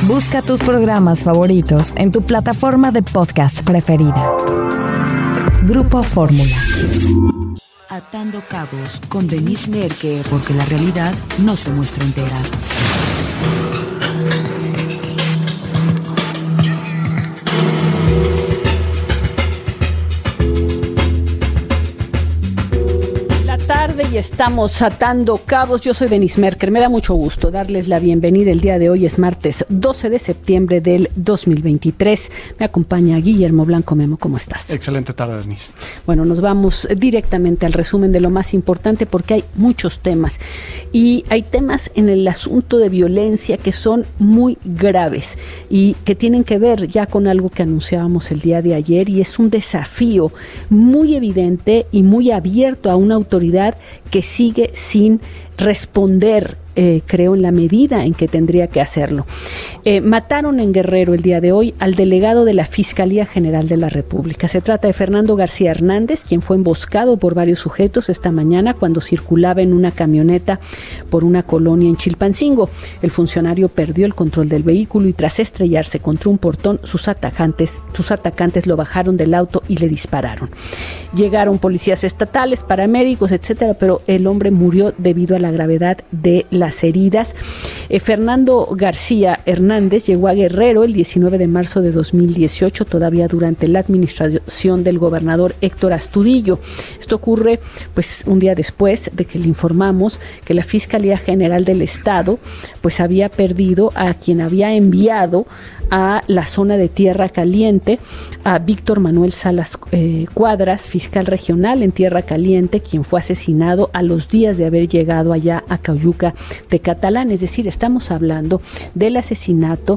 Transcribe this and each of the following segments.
Busca tus programas favoritos en tu plataforma de podcast preferida. Grupo Fórmula. Atando cabos con Denise Merker, porque la realidad no se muestra entera. Y estamos atando cabos. Yo soy Denise Merker. Me da mucho gusto darles la bienvenida. El día de hoy es martes 12 de septiembre del 2023. Me acompaña Guillermo Blanco. Memo, ¿cómo estás? Excelente tarde, Denise. Bueno, nos vamos directamente al resumen de lo más importante porque hay muchos temas. Y hay temas en el asunto de violencia que son muy graves y que tienen que ver ya con algo que anunciábamos el día de ayer, y es un desafío muy evidente y muy abierto a una autoridad que sigue sin responder, creo, en la medida en que tendría que hacerlo. Mataron en Guerrero el día de hoy al delegado de la Fiscalía General de la República. Se trata de Fernando García Hernández, quien fue emboscado por varios sujetos esta mañana cuando circulaba en una camioneta por una colonia en Chilpancingo. El funcionario perdió el control del vehículo y tras estrellarse contra un portón, sus atacantes lo bajaron del auto y le dispararon. Llegaron policías estatales, paramédicos, etcétera, pero el hombre murió debido a la gravedad de las heridas. Fernando García Hernández llegó a Guerrero el 19 de marzo de 2018, todavía durante la administración del gobernador Héctor Astudillo. Esto ocurre pues un día después de que le informamos que la Fiscalía General del Estado pues había perdido a quien había enviado a la zona de Tierra Caliente, a Víctor Manuel Salas Cuadras, fiscal regional en Tierra Caliente, quien fue asesinado a los días de haber llegado allá a Cauyuca de Catalán. Es decir, estamos hablando del asesinato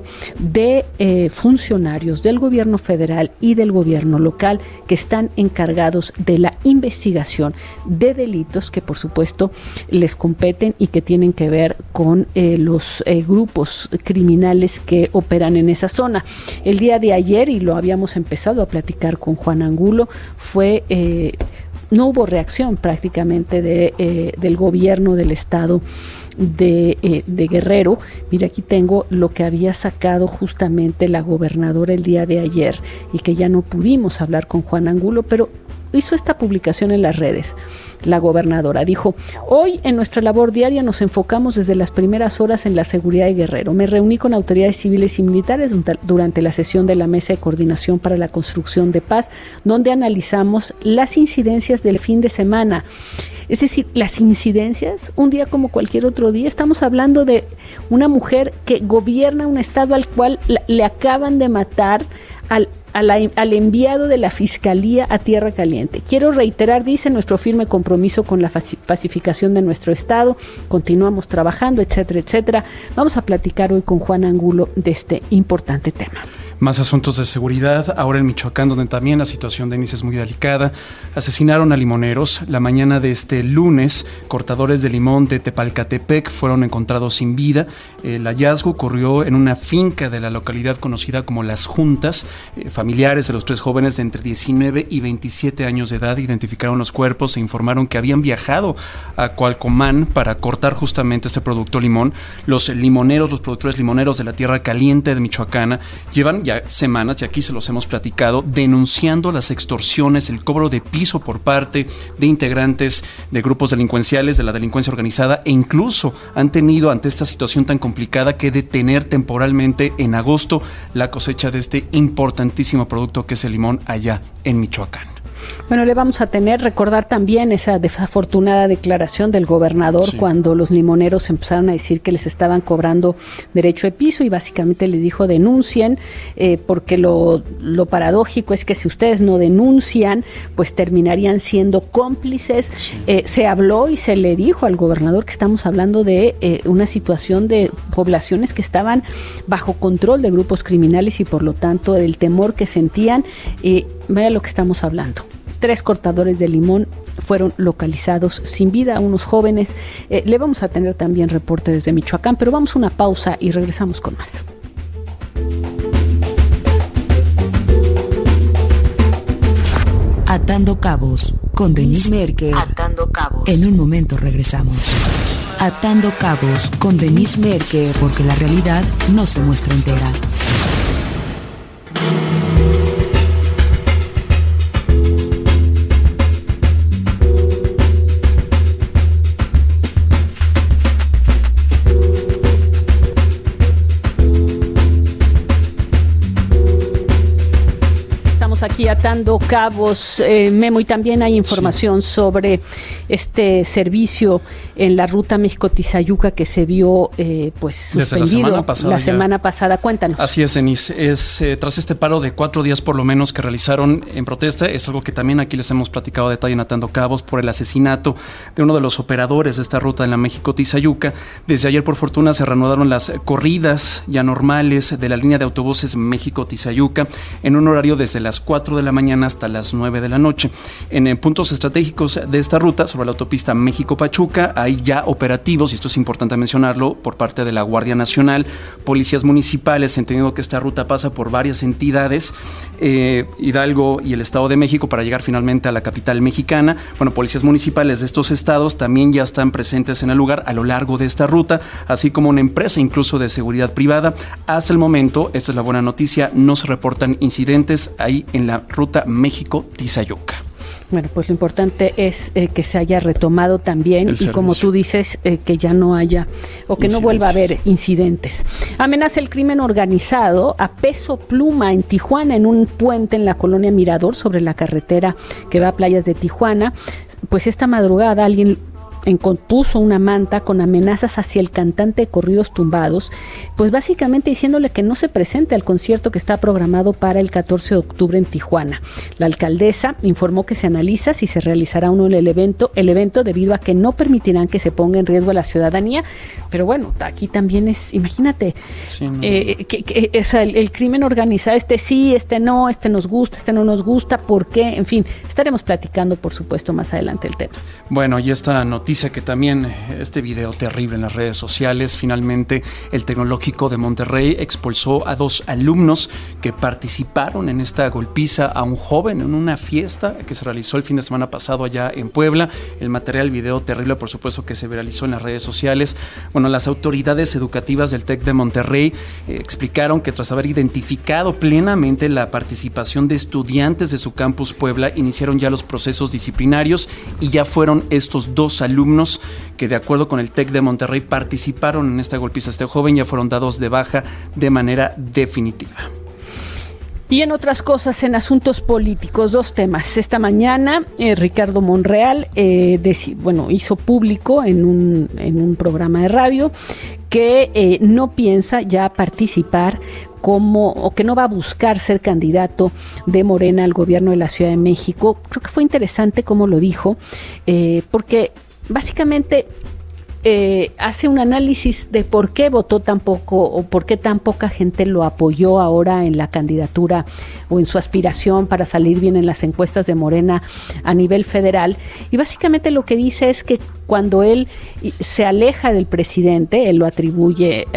de funcionarios del gobierno federal y del gobierno local que están encargados de la investigación de delitos que por supuesto les competen y que tienen que ver con los grupos criminales que operan en esa zona. El día de ayer, y lo habíamos empezado a platicar con Juan Angulo, no hubo reacción prácticamente del gobierno del estado de Guerrero. Mira, aquí tengo lo que había sacado justamente la gobernadora el día de ayer y que ya no pudimos hablar con Juan Angulo, pero hizo esta publicación en las redes. La gobernadora dijo: hoy en nuestra labor diaria nos enfocamos desde las primeras horas en la seguridad de Guerrero. Me reuní con autoridades civiles y militares durante la sesión de la Mesa de Coordinación para la Construcción de Paz, donde analizamos las incidencias del fin de semana. Es decir, las incidencias, un día como cualquier otro día. Estamos hablando de una mujer que gobierna un estado al cual le acaban de matar al enviado de la Fiscalía a Tierra Caliente. Quiero reiterar, dice, nuestro firme compromiso con la pacificación de nuestro estado. Continuamos trabajando, etcétera, etcétera. Vamos a platicar hoy con Juan Angulo de este importante tema. Más asuntos de seguridad, ahora en Michoacán, donde también la situación de Denise es muy delicada. Asesinaron a limoneros. La mañana de este lunes, cortadores de limón de Tepalcatepec fueron encontrados sin vida. El hallazgo ocurrió en una finca de la localidad conocida como Las Juntas. Familiares de los tres jóvenes de entre 19 y 27 años de edad identificaron los cuerpos e informaron que habían viajado a Cualcomán para cortar justamente este producto limón. Los productores limoneros de la Tierra Caliente de Michoacán llevan ya semanas, y aquí se los hemos platicado, denunciando las extorsiones, el cobro de piso por parte de integrantes de grupos delincuenciales, de la delincuencia organizada, e incluso han tenido, ante esta situación tan complicada, que detener temporalmente en agosto la cosecha de este importantísimo producto que es el limón allá en Michoacán. Bueno, le vamos a recordar también esa desafortunada declaración del gobernador cuando los limoneros empezaron a decir que les estaban cobrando derecho de piso y básicamente les dijo: denuncien, porque lo paradójico es que si ustedes no denuncian, pues terminarían siendo cómplices. Se habló y se le dijo al gobernador que estamos hablando de una situación de poblaciones que estaban bajo control de grupos criminales y por lo tanto del temor que sentían. Vea lo que estamos hablando. 3 cortadores de limón fueron localizados sin vida, unos jóvenes. Le vamos a tener también reporte desde Michoacán, pero vamos a una pausa y regresamos con más. Atando cabos con Denise Merker. Atando cabos. En un momento regresamos. Atando Cabos con Denise Merker, porque la realidad no se muestra entera. Aquí atando cabos, Memo, y también hay información sobre este servicio en la ruta México-Tizayuca que se vio pues suspendido desde la semana pasada. Cuéntanos. Así es, Denise. Tras este paro de 4 días por lo menos que realizaron en protesta, es algo que también aquí les hemos platicado a detalle en Atando Cabos, por el asesinato de uno de los operadores de esta ruta en la México-Tizayuca. Desde ayer, por fortuna, se reanudaron las corridas ya normales de la línea de autobuses México-Tizayuca en un horario desde las 4 de la mañana hasta las 9 de la noche. En puntos estratégicos de esta ruta, sobre la autopista México-Pachuca, hay ya operativos, y esto es importante mencionarlo, por parte de la Guardia Nacional, policías municipales, entendiendo que esta ruta pasa por varias entidades, Hidalgo y el Estado de México, para llegar finalmente a la capital mexicana. Bueno, policías municipales de estos estados también ya están presentes en el lugar a lo largo de esta ruta, así como una empresa incluso de seguridad privada. Hasta el momento, esta es la buena noticia, no se reportan incidentes ahí en la ruta México-Tizayuca. Bueno, pues lo importante es que se haya retomado también y, como tú dices, que ya no haya o que no vuelva a haber incidentes. Amenaza el crimen organizado a peso pluma en Tijuana, en un puente en la colonia Mirador sobre la carretera que va a playas de Tijuana. Pues esta madrugada alguien puso una manta con amenazas hacia el cantante de corridos tumbados, pues básicamente diciéndole que no se presente al concierto que está programado para el 14 de octubre en Tijuana. La alcaldesa informó que se analiza si se realizará o no el evento debido a que no permitirán que se ponga en riesgo a la ciudadanía. Pero bueno, aquí también es, imagínate, sí, no. El crimen organizado, sí, no, nos gusta, no nos gusta, ¿por qué? En fin, estaremos platicando, por supuesto, más adelante el tema. Bueno, y esta noticia que también, este video terrible en las redes sociales, finalmente el Tecnológico de Monterrey expulsó a 2 alumnos que participaron en esta golpiza a un joven en una fiesta que se realizó el fin de semana pasado allá en Puebla. El material, video terrible, por supuesto, que se viralizó en las redes sociales. Bueno, las autoridades educativas del TEC de Monterrey explicaron que tras haber identificado plenamente la participación de estudiantes de su campus Puebla, iniciaron ya los procesos disciplinarios y ya fueron estos 2 alumnos que, de acuerdo con el TEC de Monterrey, participaron en esta golpiza. Este joven ya fueron dados de baja de manera definitiva. Y en otras cosas, en asuntos políticos, 2 temas. Esta mañana Ricardo Monreal hizo público en un programa de radio que no piensa ya participar o que no va a buscar ser candidato de Morena al gobierno de la Ciudad de México. Creo que fue interesante cómo lo dijo, porque básicamente hace un análisis de por qué votó tan poco o por qué tan poca gente lo apoyó ahora en la candidatura o en su aspiración para salir bien en las encuestas de Morena a nivel federal. Y básicamente lo que dice es que cuando él se aleja del presidente, él atribuye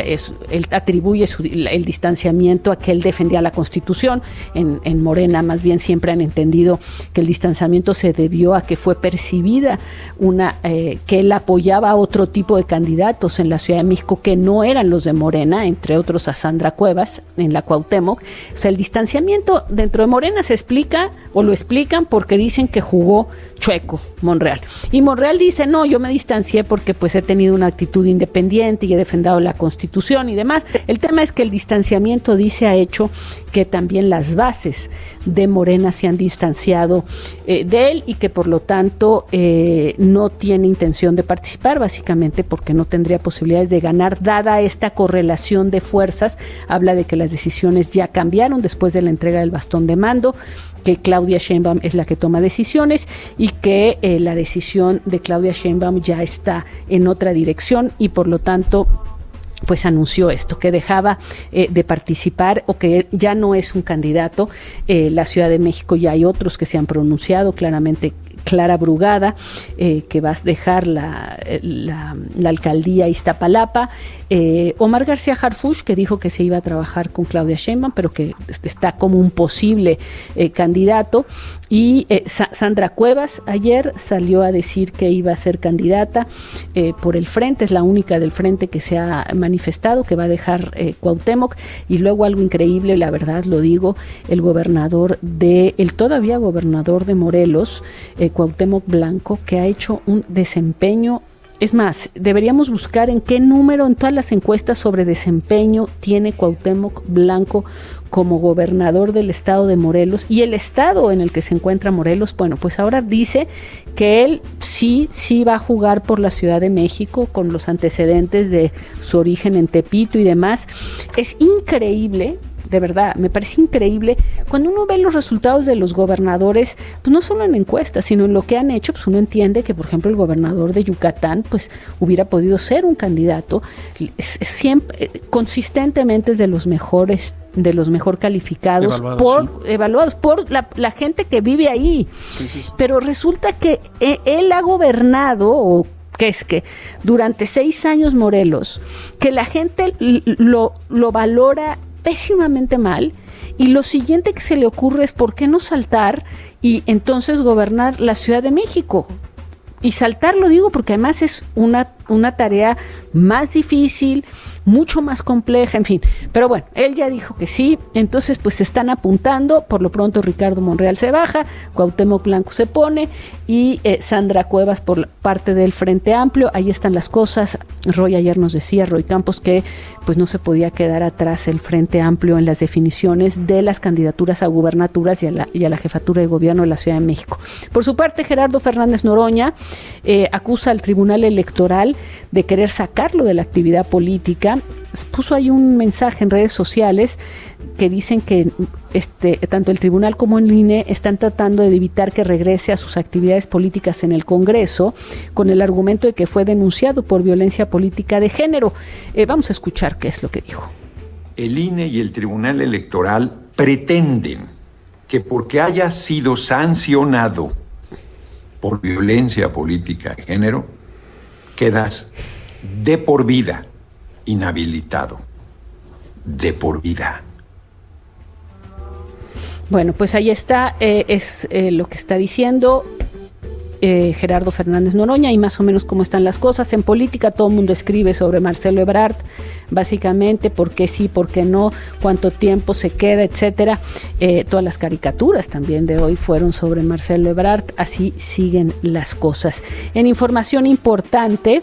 el distanciamiento a que él defendía la Constitución. En Morena más bien siempre han entendido que el distanciamiento se debió a que fue percibida que él apoyaba a otro tipo de candidatos en la Ciudad de México que no eran los de Morena, entre otros a Sandra Cuevas en la Cuauhtémoc. O sea, el distanciamiento dentro de Morena se explica o lo explican porque dicen que jugó chueco Monreal. Y Monreal dice, no, yo me distancié porque pues he tenido una actitud independiente y he defendido la Constitución y demás. El tema es que el distanciamiento, dice, ha hecho que también las bases de Morena se han distanciado de él y que por lo tanto no tiene intención de participar, básicamente porque no tendría posibilidades de ganar, dada esta correlación de fuerzas. Habla de que las decisiones ya cambiaron después de la entrega del bastón de mando, que Claudia Sheinbaum es la que toma decisiones y que la decisión de Claudia Sheinbaum ya está en otra dirección y por lo tanto pues anunció esto, que dejaba de participar o que ya no es un candidato. La Ciudad de México ya hay otros que se han pronunciado claramente. Clara Brugada, que va a dejar la alcaldía Iztapalapa, Omar García Harfuch, que dijo que se iba a trabajar con Claudia Sheinbaum, pero que está como un posible candidato, Y Sandra Cuevas ayer salió a decir que iba a ser candidata por el Frente, es la única del Frente que se ha manifestado, que va a dejar Cuauhtémoc. Y luego algo increíble, la verdad lo digo, el todavía gobernador de Morelos, Cuauhtémoc Blanco, que ha hecho un desempeño. Es más, deberíamos buscar en qué número en todas las encuestas sobre desempeño tiene Cuauhtémoc Blanco como gobernador del estado de Morelos y el estado en el que se encuentra Morelos. Bueno, pues ahora dice que él sí va a jugar por la Ciudad de México con los antecedentes de su origen en Tepito y demás. Es increíble. De verdad, me parece increíble. Cuando uno ve los resultados de los gobernadores, pues no solo en encuestas, sino en lo que han hecho, pues uno entiende que, por ejemplo, el gobernador de Yucatán, pues hubiera podido ser un candidato. Siempre, consistentemente es de los mejor calificados, evaluados por la gente que vive ahí. Sí. Pero resulta que él ha gobernado, que es que durante 6 años Morelos, que la gente lo valora pésimamente mal, y lo siguiente que se le ocurre es ¿por qué no saltar y entonces gobernar la Ciudad de México? Y saltar, lo digo porque además es una tarea más difícil, mucho más compleja, en fin. Pero bueno, él ya dijo que sí, entonces pues se están apuntando. Por lo pronto Ricardo Monreal se baja, Cuauhtémoc Blanco se pone y Sandra Cuevas por parte del Frente Amplio. Ahí están las cosas. Ayer nos decía Roy Campos que pues no se podía quedar atrás el Frente Amplio en las definiciones de las candidaturas a gubernaturas y a la jefatura de gobierno de la Ciudad de México. Por su parte, Gerardo Fernández Noroña acusa al Tribunal Electoral de querer sacarlo de la actividad política. Puso ahí un mensaje en redes sociales que dicen que tanto el tribunal como el INE están tratando de evitar que regrese a sus actividades políticas en el Congreso con el argumento de que fue denunciado por violencia política de género. Vamos a escuchar qué es lo que dijo. El INE y el Tribunal Electoral pretenden que porque haya sido sancionado por violencia política de género, quedas de por vida inhabilitado. De por vida. Bueno, pues ahí está, lo que está diciendo Gerardo Fernández Noroña y más o menos cómo están las cosas. En política todo el mundo escribe sobre Marcelo Ebrard, básicamente por qué sí, por qué no, cuánto tiempo se queda, etcétera. Todas las caricaturas también de hoy fueron sobre Marcelo Ebrard. Así siguen las cosas. En información importante,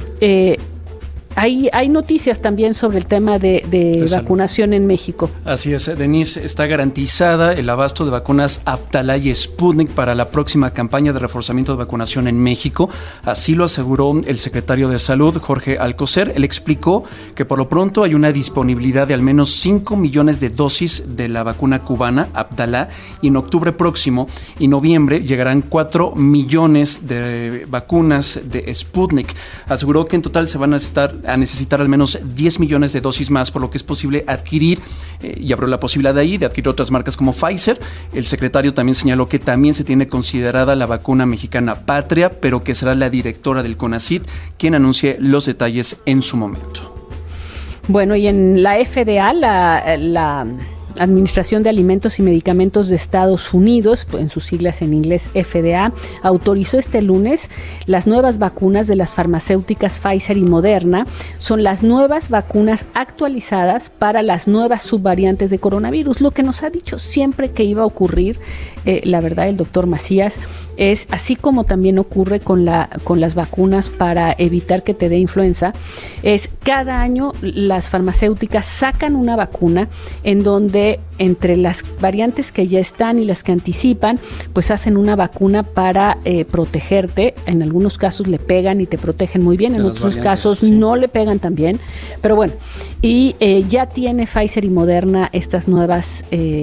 hay noticias también sobre el tema de vacunación en México. Así es, Denise, está garantizada el abasto de vacunas Abdala y Sputnik para la próxima campaña de reforzamiento de vacunación en México. Así lo aseguró el secretario de Salud, Jorge Alcocer. Él explicó que por lo pronto hay una disponibilidad de al menos 5 millones de dosis de la vacuna cubana Abdala y en octubre próximo y noviembre llegarán 4 millones de vacunas de Sputnik. Aseguró que en total se van a necesitar al menos 10 millones de dosis más, por lo que es posible adquirir, y abrió la posibilidad de adquirir otras marcas como Pfizer. El secretario también señaló que también se tiene considerada la vacuna mexicana Patria, pero que será la directora del CONACYT quien anuncie los detalles en su momento. Bueno, y en la FDA, la Administración de Alimentos y Medicamentos de Estados Unidos, en sus siglas en inglés FDA, autorizó este lunes las nuevas vacunas de las farmacéuticas Pfizer y Moderna. Son las nuevas vacunas actualizadas para las nuevas subvariantes de coronavirus. Lo que nos ha dicho siempre que iba a ocurrir, la verdad, el doctor Macías, es así como también ocurre con las vacunas para evitar que te dé influenza, es cada año las farmacéuticas sacan una vacuna en donde entre las variantes que ya están y las que anticipan, pues hacen una vacuna para protegerte. En algunos casos le pegan y te protegen muy bien, en otros casos sí, no le pegan tan bien, pero bueno, y ya tiene Pfizer y Moderna estas nuevas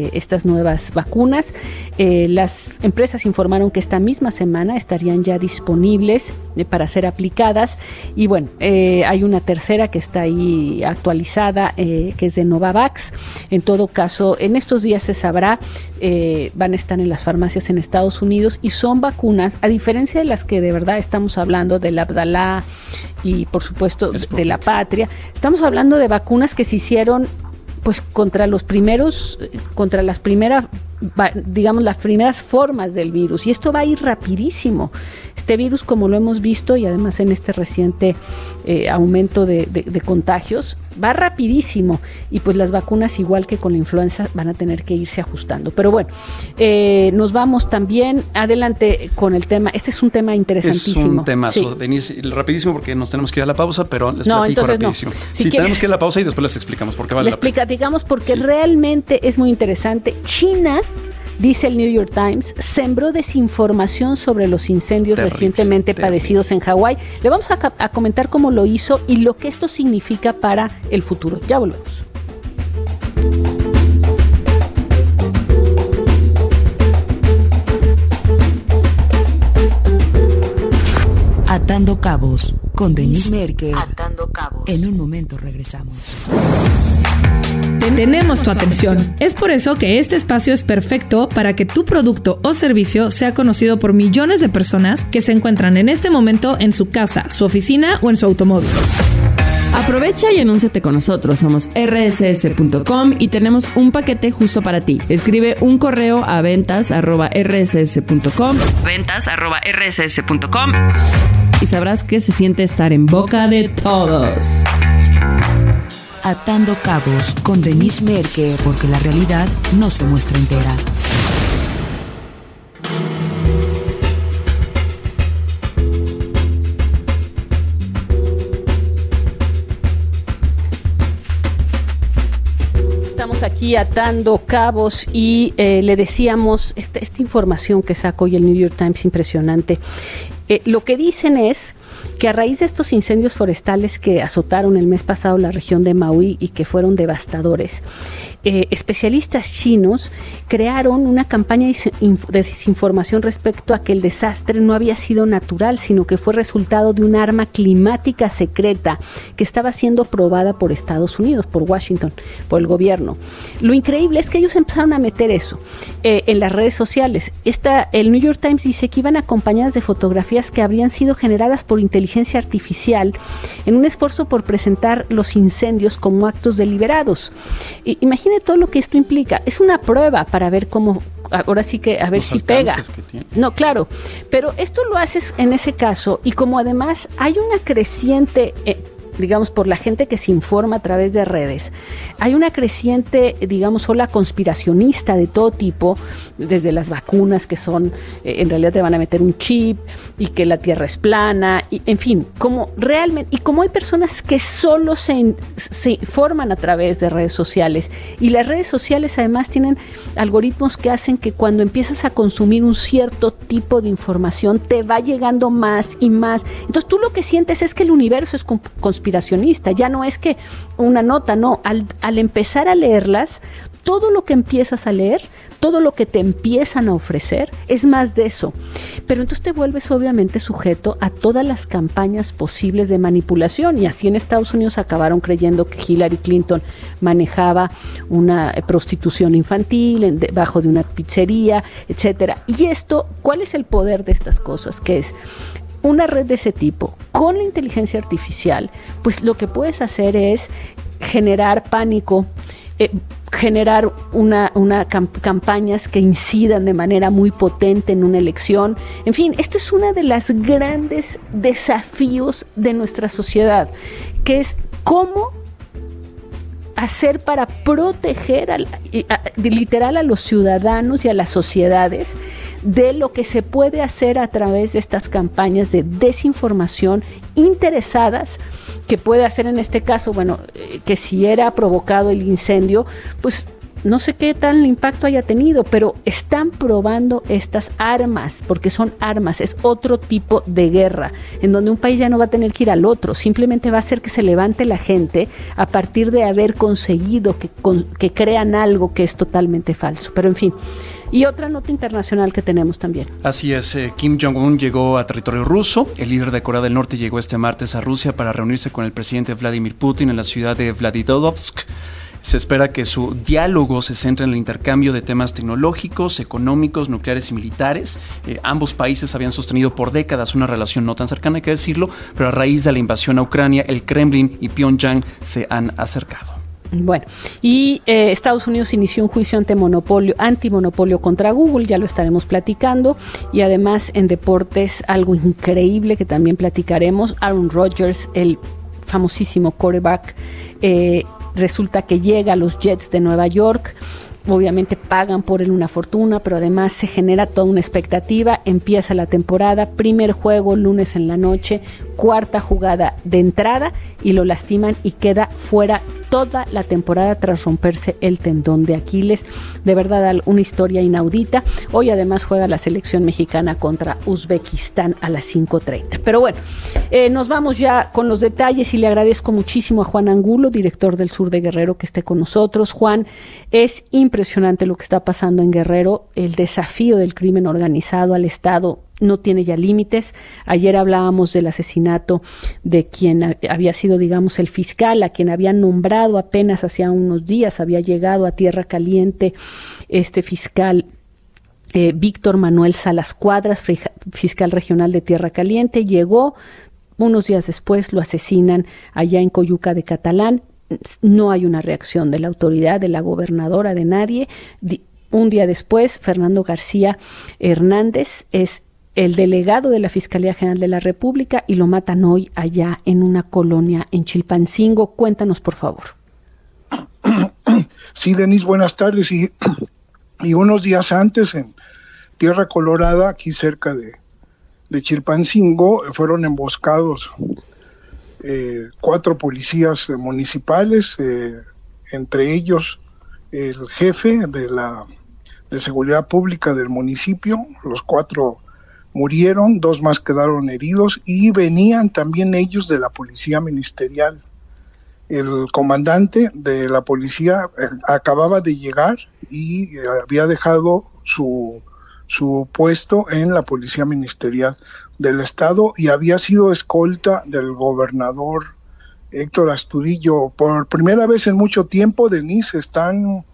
vacunas. Las empresas informaron que esta misma semana estarían ya disponibles para ser aplicadas y bueno, hay una tercera que está ahí actualizada, que es de Novavax. En todo caso, en estos días se sabrá, van a estar en las farmacias en Estados Unidos y son vacunas, a diferencia de las que de verdad estamos hablando, del Abdala y por supuesto de la Patria, estamos hablando de vacunas que se hicieron pues contra las primeras digamos, las primeras formas del virus, y esto va a ir rapidísimo. Este virus, como lo hemos visto, y además en este reciente aumento de contagios, va rapidísimo, y pues las vacunas, igual que con la influenza, van a tener que irse ajustando. Pero bueno, nos vamos también adelante con el tema. Este es un tema interesantísimo. Es un temazo, Denise, rapidísimo, porque nos tenemos que ir a la pausa, pero les platico rapidísimo. Sí, tenemos que ir a la pausa y después les explicamos por qué vale la pena. Les platicamos porque realmente es muy interesante. China, dice el New York Times, sembró desinformación sobre los incendios recientemente padecidos en Hawái. Le vamos a comentar cómo lo hizo y lo que esto significa para el futuro. Ya volvemos. Atando Cabos con Denise Merker. Atando Cabos. En un momento regresamos. Tenemos tu atención. Es por eso que este espacio es perfecto para que tu producto o servicio sea conocido por millones de personas que se encuentran en este momento en su casa, su oficina o en su automóvil. Aprovecha y anúnciate con nosotros. Somos rss.com y tenemos un paquete justo para ti. Escribe un correo a ventas@rss.com y sabrás que se siente estar en boca de todos. Atando Cabos con Denise Merker, porque la realidad no se muestra entera. Estamos aquí atando cabos y le decíamos esta información que sacó hoy el New York Times, impresionante. Lo que dicen es que a raíz de estos incendios forestales que azotaron el mes pasado la región de Maui y que fueron devastadores, especialistas chinos crearon una campaña de desinformación respecto a que el desastre no había sido natural, sino que fue resultado de un arma climática secreta que estaba siendo probada por Estados Unidos, por Washington, por el gobierno. Lo increíble es que ellos empezaron a meter eso en las redes sociales. El New York Times dice que iban acompañadas de fotografías que habrían sido generadas por inteligencia artificial en un esfuerzo por presentar los incendios como actos deliberados. Imagine todo lo que esto implica. Es una prueba para ver cómo, ahora sí que a ver si pega. No, claro, pero esto lo haces en ese caso y como además hay una creciente digamos, por la gente que se informa a través de redes, hay una creciente, digamos, ola conspiracionista de todo tipo, desde las vacunas que son, en realidad te van a meter un chip, y que la Tierra es plana, y, en fin, como realmente, y como hay personas que solo se informan a través de redes sociales, y las redes sociales además tienen algoritmos que hacen que cuando empiezas a consumir un cierto tipo de información, te va llegando más y más. Entonces tú lo que sientes es que el universo es conspiracionista, ya no es que una nota, no, al empezar a leerlas, todo lo que empiezas a leer, todo lo que te empiezan a ofrecer es más de eso, pero entonces te vuelves obviamente sujeto a todas las campañas posibles de manipulación, y así en Estados Unidos acabaron creyendo que Hillary Clinton manejaba una prostitución infantil debajo de una pizzería, etcétera. Y esto, ¿cuál es el poder de estas cosas? Que es una red de ese tipo, con la inteligencia artificial, pues lo que puedes hacer es generar pánico, generar campañas que incidan de manera muy potente en una elección. En fin, este es uno de los grandes desafíos de nuestra sociedad, que es cómo hacer para proteger literal a los ciudadanos y a las sociedades de lo que se puede hacer a través de estas campañas de desinformación interesadas, que puede hacer en este caso, bueno, que si era provocado el incendio, pues no sé qué tal impacto haya tenido, pero están probando estas armas, porque son armas, es otro tipo de guerra, en donde un país ya no va a tener que ir al otro, simplemente va a hacer que se levante la gente a partir de haber conseguido que crean algo que es totalmente falso. Pero en fin, y otra nota internacional que tenemos también. Así es, Kim Jong-un llegó a territorio ruso. El líder de Corea del Norte llegó este martes a Rusia para reunirse con el presidente Vladimir Putin en la ciudad de Vladivostok. Se espera que su diálogo se centre en el intercambio de temas tecnológicos, económicos, nucleares y militares. Ambos países habían sostenido por décadas una relación no tan cercana, hay que decirlo, pero a raíz de la invasión a Ucrania, el Kremlin y Pyongyang se han acercado. Bueno, y Estados Unidos inició un juicio antimonopolio contra Google, ya lo estaremos platicando, y además en deportes algo increíble que también platicaremos. Aaron Rodgers, el famosísimo quarterback, resulta que llega a los Jets de Nueva York. Obviamente pagan por él una fortuna, pero además se genera toda una expectativa. Empieza la temporada, primer juego lunes en la noche, cuarta jugada de entrada y lo lastiman y queda fuera toda la temporada tras romperse el tendón de Aquiles. De verdad, una historia inaudita. Hoy además juega la selección mexicana contra Uzbekistán a las 5:30. Pero bueno, nos vamos ya con los detalles y le agradezco muchísimo a Juan Angulo, director del Sur de Guerrero, que esté con nosotros. Juan, es impresionante lo que está pasando en Guerrero. El desafío del crimen organizado al Estado no tiene ya límites. Ayer hablábamos del asesinato de quien había sido, digamos, el fiscal, a quien habían nombrado apenas hacía unos días. Había llegado a Tierra Caliente este fiscal Víctor Manuel Salas Cuadras, fiscal regional de Tierra Caliente. Llegó, unos días después lo asesinan allá en Coyuca de Catalán. No hay una reacción de la autoridad, de la gobernadora, de nadie. Un día después, Fernando García Hernández es el delegado de la Fiscalía General de la República y lo matan hoy allá en una colonia en Chilpancingo. Cuéntanos, por favor. Sí, Denise, buenas tardes. Y unos días antes, en Tierra Colorada, aquí cerca de Chilpancingo, fueron emboscados 4 policías municipales, entre ellos el jefe de seguridad pública del municipio. Los 4 murieron, 2 más quedaron heridos y venían también ellos de la policía ministerial. El comandante de la policía acababa de llegar y había dejado su puesto en la policía ministerial del estado y había sido escolta del gobernador Héctor Astudillo. Por primera vez en mucho tiempo, Denise, están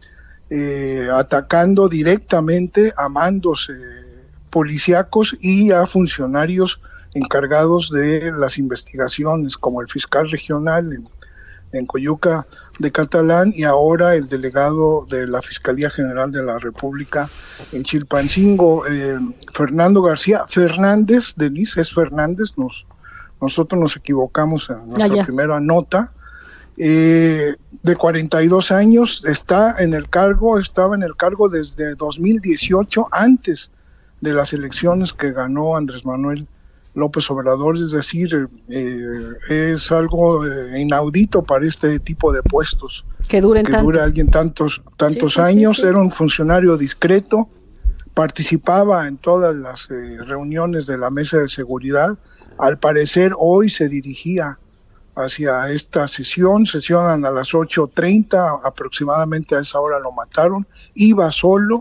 atacando directamente a mandos policíacos y a funcionarios encargados de las investigaciones, como el fiscal regional en Coyuca de Catalán y ahora el delegado de la Fiscalía General de la República en Chilpancingo, Fernando García Fernández. Denise, es Fernández, nosotros nos equivocamos en nuestra primera nota. De 42 años, estaba en el cargo desde 2018, antes de las elecciones que ganó Andrés Manuel López Obrador. Es decir, es algo inaudito para este tipo de puestos. Que dure alguien tantos años. Sí. Era un funcionario discreto, participaba en todas las reuniones de la mesa de seguridad. Al parecer hoy se dirigía hacia esta sesionan a las 8:30, aproximadamente a esa hora lo mataron. Iba solo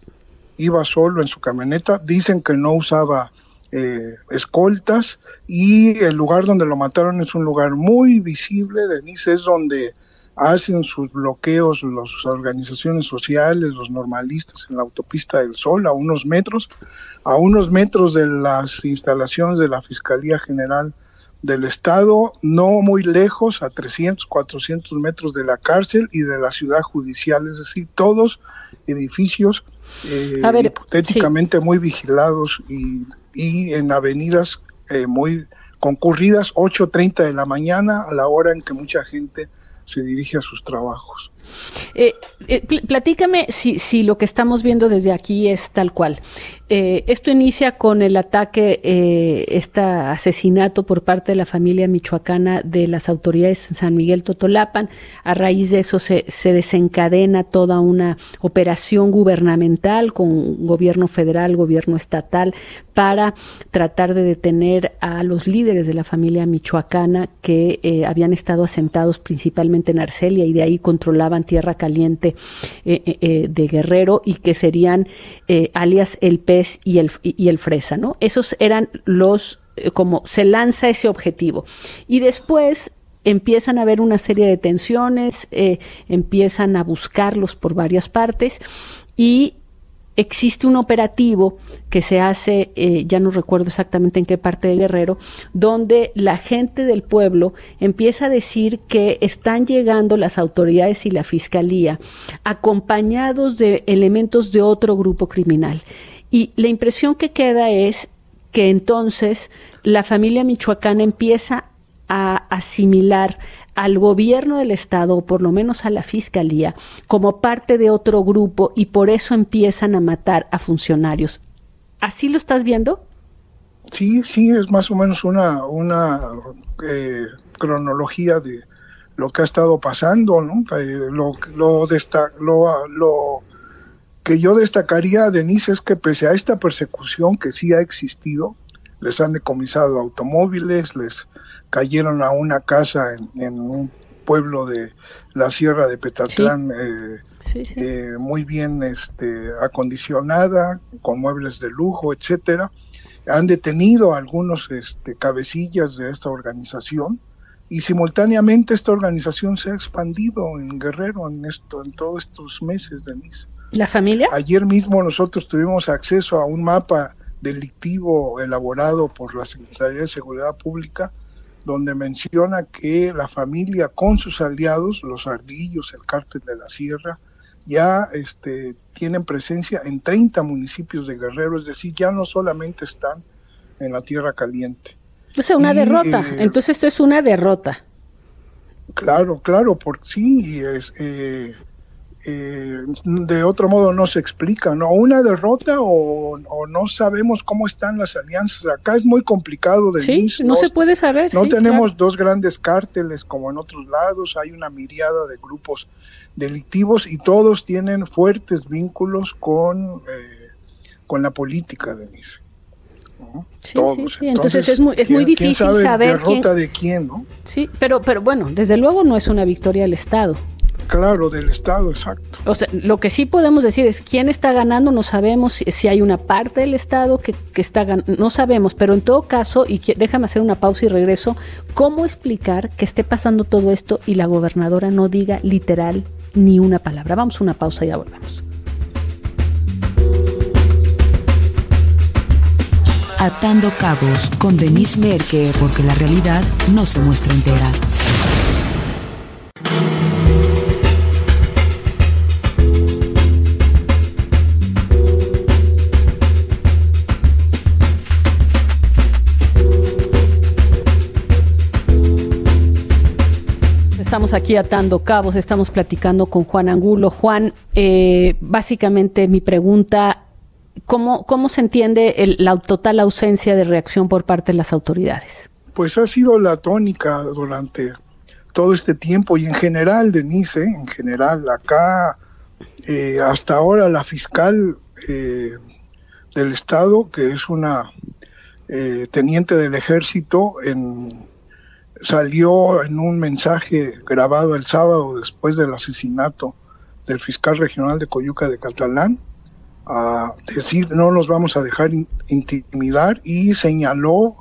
en su camioneta. Dicen que no usaba escoltas, y el lugar donde lo mataron es un lugar muy visible, Denise, es donde hacen sus bloqueos las organizaciones sociales, los normalistas, en la autopista del Sol, a unos metros de las instalaciones de la Fiscalía General del Estado, no muy lejos, a 300, 400 metros de la cárcel y de la ciudad judicial, es decir, todos edificios hipotéticamente muy vigilados y en avenidas muy concurridas, 8:30 de la mañana, a la hora en que mucha gente se dirige a sus trabajos. Platícame si lo que estamos viendo desde aquí es tal cual. Esto inicia con el ataque, este asesinato por parte de la familia michoacana de las autoridades en San Miguel Totolapan. A raíz de eso se desencadena toda una operación gubernamental con gobierno federal, gobierno estatal, para tratar de detener a los líderes de la familia michoacana que habían estado asentados principalmente en Arcelia y de ahí controlaban Tierra Caliente de Guerrero, y que serían alias El Pez y el Fresa, ¿no? Esos eran los, como se lanza ese objetivo. Y después empiezan a haber una serie de tensiones, empiezan a buscarlos por varias partes, y existe un operativo que se hace, ya no recuerdo exactamente en qué parte de Guerrero, donde la gente del pueblo empieza a decir que están llegando las autoridades y la fiscalía acompañados de elementos de otro grupo criminal. Y la impresión que queda es que entonces la familia michoacana empieza a asimilar al gobierno del estado, o por lo menos a la fiscalía, como parte de otro grupo, y por eso empiezan a matar a funcionarios. ¿Así lo estás viendo? Sí, es más o menos una cronología de lo que ha estado pasando, ¿no? Lo que yo destacaría, Denise, es que pese a esta persecución que sí ha existido, les han decomisado automóviles, les cayeron a una casa en un pueblo de la Sierra de Petatlán, muy bien acondicionada, con muebles de lujo, etcétera. Han detenido a algunos cabecillas de esta organización, y simultáneamente esta organización se ha expandido en Guerrero en todos estos meses, Denise. ¿La familia? Ayer mismo nosotros tuvimos acceso a un mapa delictivo elaborado por la Secretaría de Seguridad Pública, donde menciona que la familia con sus aliados, los Ardillos, el Cártel de la Sierra, ya tienen presencia en 30 municipios de Guerrero, es decir, ya no solamente están en la Tierra Caliente. Entonces derrota, entonces esto es una derrota. Claro, porque sí, de otro modo no se explica, ¿no? Una derrota o no sabemos cómo están las alianzas. Acá es muy complicado, Denise. Sí, no se puede saber. No tenemos dos grandes cárteles como en otros lados, hay una miriada de grupos delictivos y todos tienen fuertes vínculos con la política, Denise. ¿No? Sí, todos. sí. Entonces es muy difícil ¿quién sabe saber derrota de quién, ¿no? Sí, pero bueno, desde luego no es una victoria del Estado. Claro, del Estado, exacto. O sea, lo que sí podemos decir es quién está ganando, no sabemos si hay una parte del Estado que está ganando, no sabemos, pero en todo caso, déjame hacer una pausa y regreso, ¿cómo explicar que esté pasando todo esto y la gobernadora no diga literal ni una palabra? Vamos a una pausa y ya volvemos. Atando Cabos con Denise Merker, porque la realidad no se muestra entera. Estamos aquí atando cabos, estamos platicando con Juan Angulo. Juan, básicamente mi pregunta, ¿cómo se entiende la total ausencia de reacción por parte de las autoridades? Pues ha sido la tónica durante todo este tiempo y en general, Denise, en general, acá hasta ahora la fiscal del Estado, que es una teniente del Ejército, salió en un mensaje grabado el sábado después del asesinato del fiscal regional de Coyuca de Catalán, a decir no nos vamos a dejar intimidar, y señaló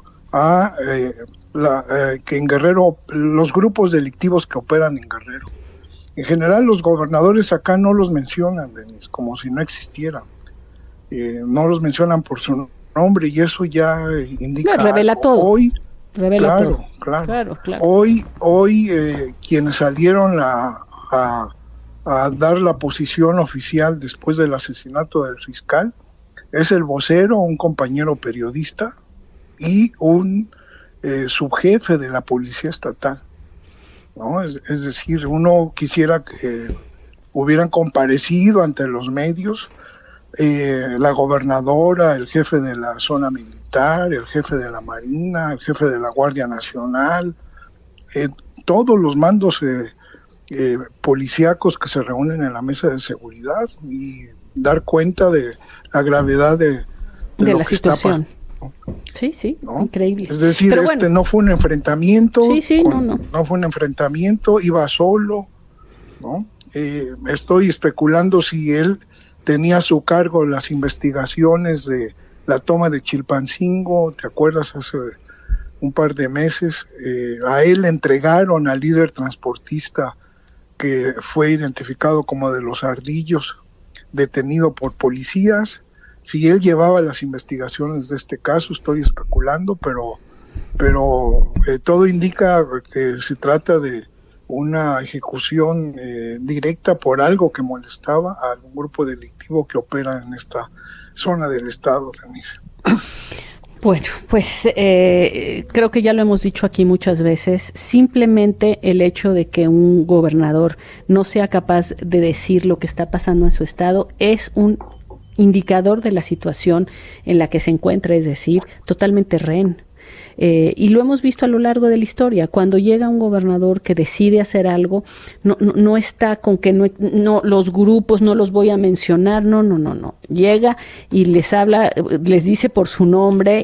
que en Guerrero los grupos delictivos que operan en Guerrero. En general los gobernadores acá no los mencionan, Denise, como si no existieran. No los mencionan por su nombre y eso ya indica revela algo. Todo. Hoy revela claro, todo. Claro. Claro. Hoy quienes salieron a dar la posición oficial después del asesinato del fiscal es el vocero, un compañero periodista y un subjefe de la Policía Estatal, ¿no? Es decir, uno quisiera que hubieran comparecido ante los medios la gobernadora, el jefe de la zona militar, el jefe de la Marina, el jefe de la Guardia Nacional, todos los mandos policíacos que se reúnen en la mesa de seguridad y dar cuenta de la gravedad de la situación. Sí, ¿no? Increíble. Es decir, no fue un enfrentamiento, no fue un enfrentamiento, iba solo, ¿no? Estoy especulando si él tenía a su cargo las investigaciones de la toma de Chilpancingo, ¿te acuerdas? Hace un par de meses, a él le entregaron al líder transportista que fue identificado como de los Ardillos, detenido por policías. Si él llevaba las investigaciones de este caso, estoy especulando, pero todo indica que se trata de una ejecución directa por algo que molestaba a algún grupo delictivo que opera en esta zona del estado, Denise. Bueno, pues creo que ya lo hemos dicho aquí muchas veces, simplemente el hecho de que un gobernador no sea capaz de decir lo que está pasando en su estado es un indicador de la situación en la que se encuentra, es decir, totalmente rehén. Y lo hemos visto a lo largo de la historia. Cuando llega un gobernador que decide hacer algo, no está con que no los grupos no los voy a mencionar, no. Llega y les habla, les dice por su nombre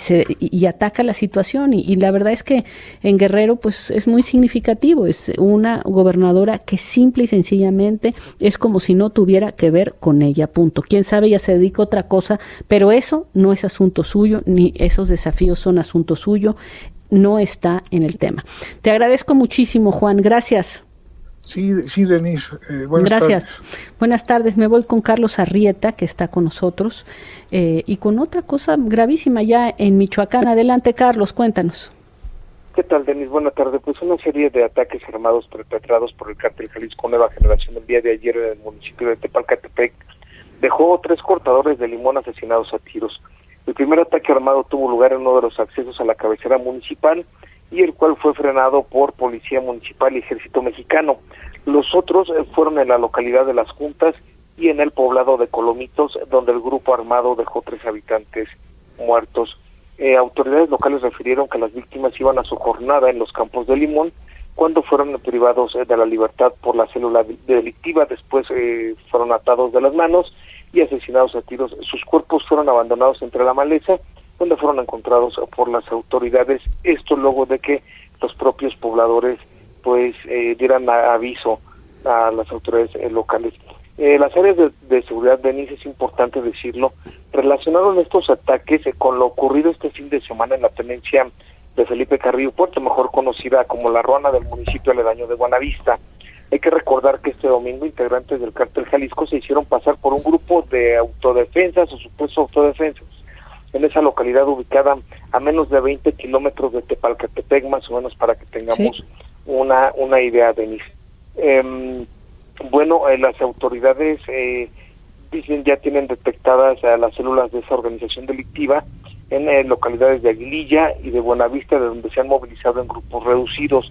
y ataca la situación. Y la verdad es que en Guerrero pues es muy significativo. Es una gobernadora que simple y sencillamente es como si no tuviera que ver con ella, punto. Quién sabe, ella se dedica a otra cosa, pero eso no es asunto suyo, ni esos desafíos son asunto suyo, no está en el tema. Te agradezco muchísimo, Juan, gracias. Sí, Denise, buenas Gracias. tardes. Buenas tardes, me voy con Carlos Arrieta, que está con nosotros, y con otra cosa gravísima ya en Michoacán. Adelante, Carlos, cuéntanos. ¿Qué tal, Denise? Buenas tardes. Pues una serie de ataques armados perpetrados por el Cártel Jalisco Nueva Generación el día de ayer en el municipio de Tepalcatepec dejó 3 cortadores de limón asesinados a tiros. El primer ataque armado tuvo lugar en uno de los accesos a la cabecera municipal y el cual fue frenado por Policía Municipal y Ejército Mexicano. Los otros fueron en la localidad de Las Juntas y en el poblado de Colomitos, donde el grupo armado dejó 3 habitantes muertos. Autoridades locales refirieron que las víctimas iban a su jornada en los Campos de Limón cuando fueron privados de la libertad por la célula delictiva. Después fueron atados de las manos y asesinados a tiros. Sus cuerpos fueron abandonados entre la maleza, donde fueron encontrados por las autoridades. Esto luego de que los propios pobladores pues dieran aviso a las autoridades locales. Las áreas de seguridad, Denise, es importante decirlo, relacionaron estos ataques con lo ocurrido este fin de semana en la tenencia de Felipe Carrillo Puerto, mejor conocida como La Ruana, del municipio aledaño de Buenavista. Hay que recordar que este domingo integrantes del Cártel Jalisco se hicieron pasar por un grupo de autodefensas o supuestos autodefensas en esa localidad ubicada a menos de 20 kilómetros de Tepalcatepec, más o menos, para que tengamos una idea, Denise. Las autoridades dicen ya tienen detectadas a las células de esa organización delictiva en localidades de Aguililla y de Buenavista, de donde se han movilizado en grupos reducidos.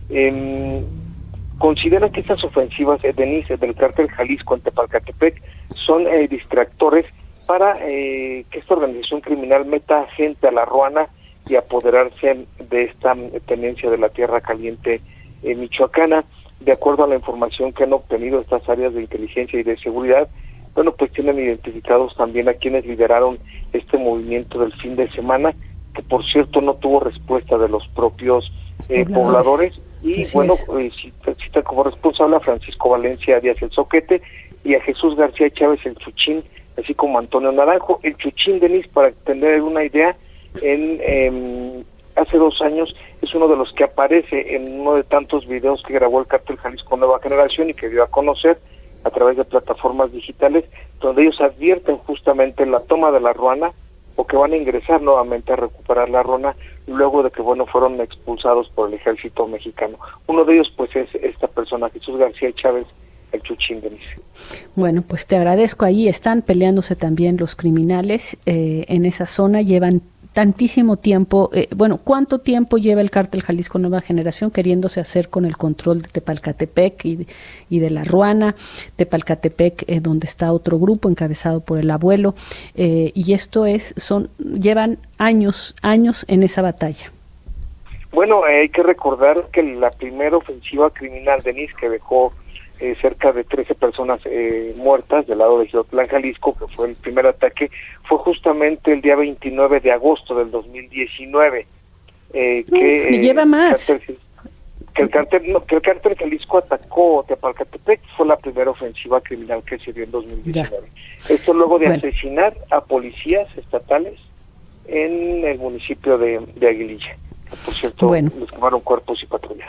Consideran que estas ofensivas, Denise, del Cártel Jalisco en Tepalcatepec son distractores para que esta organización criminal meta gente a La Ruana y apoderarse de esta tenencia de la tierra caliente michoacana. De acuerdo a la información que han obtenido estas áreas de inteligencia y de seguridad, pues tienen identificados también a quienes lideraron este movimiento del fin de semana, que por cierto no tuvo respuesta de los propios pobladores. Y cita como responsable a Francisco Valencia Díaz el Zoquete y a Jesús García Chávez el Chuchín, así como Antonio Naranjo. El Chuchín, Denise, para tener una idea, hace 2 años es uno de los que aparece en uno de tantos videos que grabó el Cártel Jalisco Nueva Generación y que dio a conocer a través de plataformas digitales, donde ellos advierten justamente la toma de La Ruana, o que van a ingresar nuevamente a recuperar La Ruana luego de que fueron expulsados por el ejército mexicano. Uno de ellos pues es esta persona, Jesús García Chávez, el Chuchín, Denise. Bueno, pues te agradezco. Ahí están peleándose también los criminales en esa zona, llevan tantísimo tiempo. ¿Cuánto tiempo lleva el Cártel Jalisco Nueva Generación queriéndose hacer con el control de Tepalcatepec y de La Ruana? Tepalcatepec, donde está otro grupo encabezado por el abuelo, y esto llevan años en esa batalla. Hay que recordar que la primera ofensiva criminal, Denise, que dejó cerca de 13 personas muertas del lado de Gilotlán, Jalisco, que fue el primer ataque, fue justamente el día 29 de agosto del 2019. Que lleva más. Que el Cártel Jalisco atacó Tepalcatepec, fue la primera ofensiva criminal que se dio en 2019. Esto luego de asesinar a policías estatales en el municipio de Aguililla. Por cierto, les quemaron cuerpos y patrullas.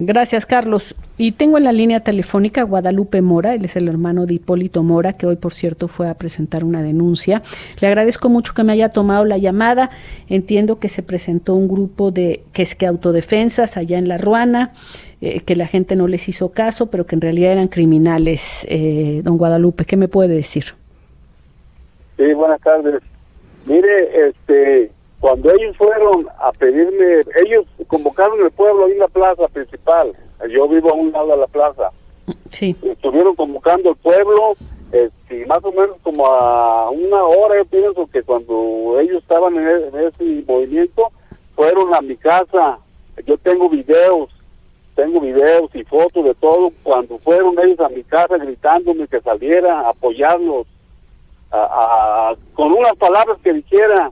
Gracias, Carlos. Y tengo en la línea telefónica a Guadalupe Mora, él es el hermano de Hipólito Mora, que hoy, por cierto, fue a presentar una denuncia. Le agradezco mucho que me haya tomado la llamada. Entiendo que se presentó un grupo que autodefensas allá en La Ruana, que la gente no les hizo caso, pero que en realidad eran criminales. Don Guadalupe, ¿qué me puede decir? Sí, buenas tardes. Mire, cuando ellos fueron a pedirme, ellos convocaron el pueblo ahí en la plaza principal. Yo vivo a un lado de la plaza. Sí. Estuvieron convocando el pueblo, más o menos como a una hora. Yo pienso que cuando ellos estaban en ese movimiento, fueron a mi casa. Yo tengo videos y fotos de todo. Cuando fueron ellos a mi casa gritándome que saliera a apoyarlos, con unas palabras que dijera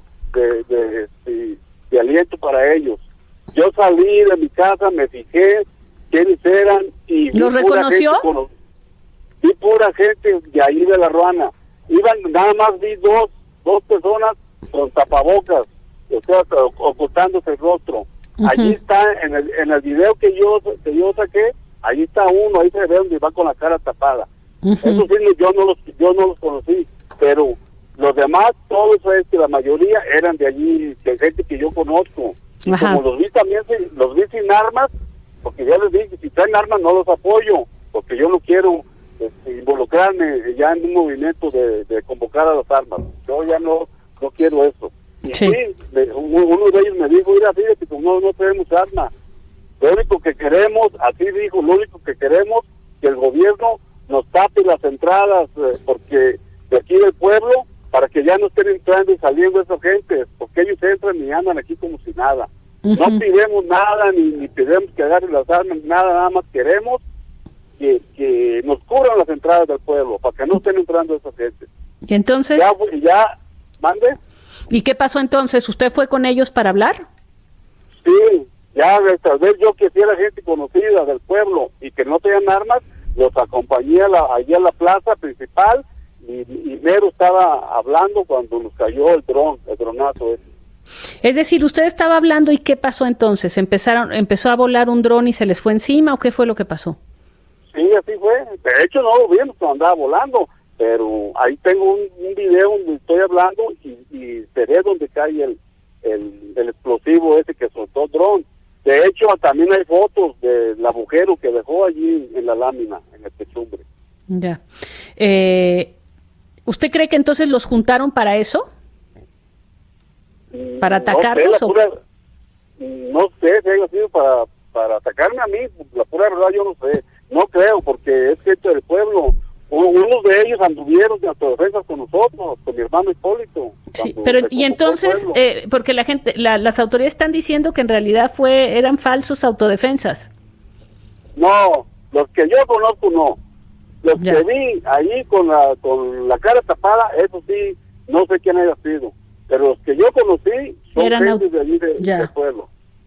de aliento para ellos. Yo salí de mi casa, me fijé quiénes eran y ¿los reconoció? Vi pura gente de ahí de La Ruana. Nada más vi dos personas con tapabocas, o sea, ocultándose el rostro. Uh-huh. Allí está en el video que yo saqué, ahí está uno, ahí se ve donde va con la cara tapada. Uh-huh. Eso sí, yo no los conocí, pero los demás, todos la mayoría eran de allí, de gente que yo conozco. Y como los vi también, los vi sin armas, porque ya les dije, si traen armas no los apoyo, porque yo no quiero involucrarme ya en un movimiento de convocar a las armas. Yo ya no quiero eso. Y sí, uno de ellos me dijo, mira, fíjate, como no tenemos armas. Lo único que queremos, así dijo, lo único que queremos, que el gobierno nos tape las entradas, porque de aquí del pueblo, para que ya no estén entrando y saliendo esas gentes, porque ellos entran y andan aquí como si nada. Uh-huh. No pidemos nada, ni pidemos que agarren las armas, nada más queremos que nos cubran las entradas del pueblo, para que no estén entrando esas gentes. ¿Y entonces? Ya, ¿mande? ¿Y qué pasó entonces? ¿Usted fue con ellos para hablar? Sí, ya tal vez yo que si era gente conocida del pueblo y que no tenían armas, los acompañé allí a la plaza principal, y mero estaba hablando cuando nos cayó el dronazo ese. Es decir, usted estaba hablando y ¿qué pasó entonces? ¿Empezó a volar un dron y se les fue encima o qué fue lo que pasó? Sí, así fue. De hecho no lo vimos cuando andaba volando, pero ahí tengo un video donde estoy hablando y se ve donde cae el explosivo ese que soltó el dron. De hecho también hay fotos del agujero que dejó allí en la lámina, en el techumbre. Ya. ¿Usted cree que entonces los juntaron para eso? ¿Para atacarlos? No sé si haya sido para atacarme a mí, la pura verdad yo no sé. No creo, porque es gente del pueblo. Unos de ellos anduvieron de autodefensas con nosotros, con mi hermano Hipólito. Sí, pero y entonces, porque la gente, las autoridades están diciendo que en realidad eran falsos autodefensas. No, los que yo conozco no. Los que vi ahí con la cara tapada, eso sí, no sé quién haya sido. Pero los que yo conocí son gente de allí del pueblo.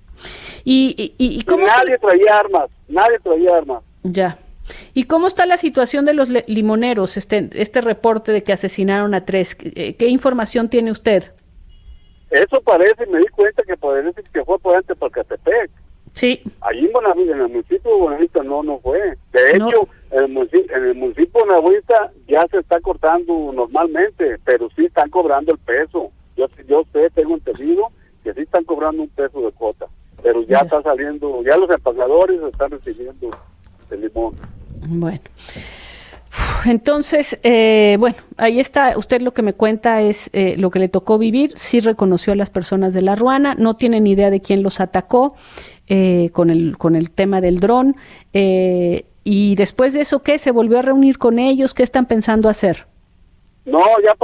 ¿Y cómo nadie traía armas. Ya. ¿Y cómo está la situación de los limoneros? Este reporte de que asesinaron a 3, ¿qué información tiene usted? Eso parece, me di cuenta que parece que fue por Tepalcatepec. Sí. Allí en el municipio de Buenavista no fue. De hecho, en el municipio de Buenavista ya se está cortando normalmente, pero sí están cobrando el peso. Yo tengo entendido que sí están cobrando un peso de cuota, pero ya está saliendo, ya los empagadores están recibiendo el limón. Bueno. Entonces, ahí está, usted lo que me cuenta es lo que le tocó vivir, sí reconoció a las personas de La Ruana, no tiene ni idea de quién los atacó con el tema del dron, y después de eso, ¿qué? ¿Se volvió a reunir con ellos? ¿Qué están pensando hacer? No, yo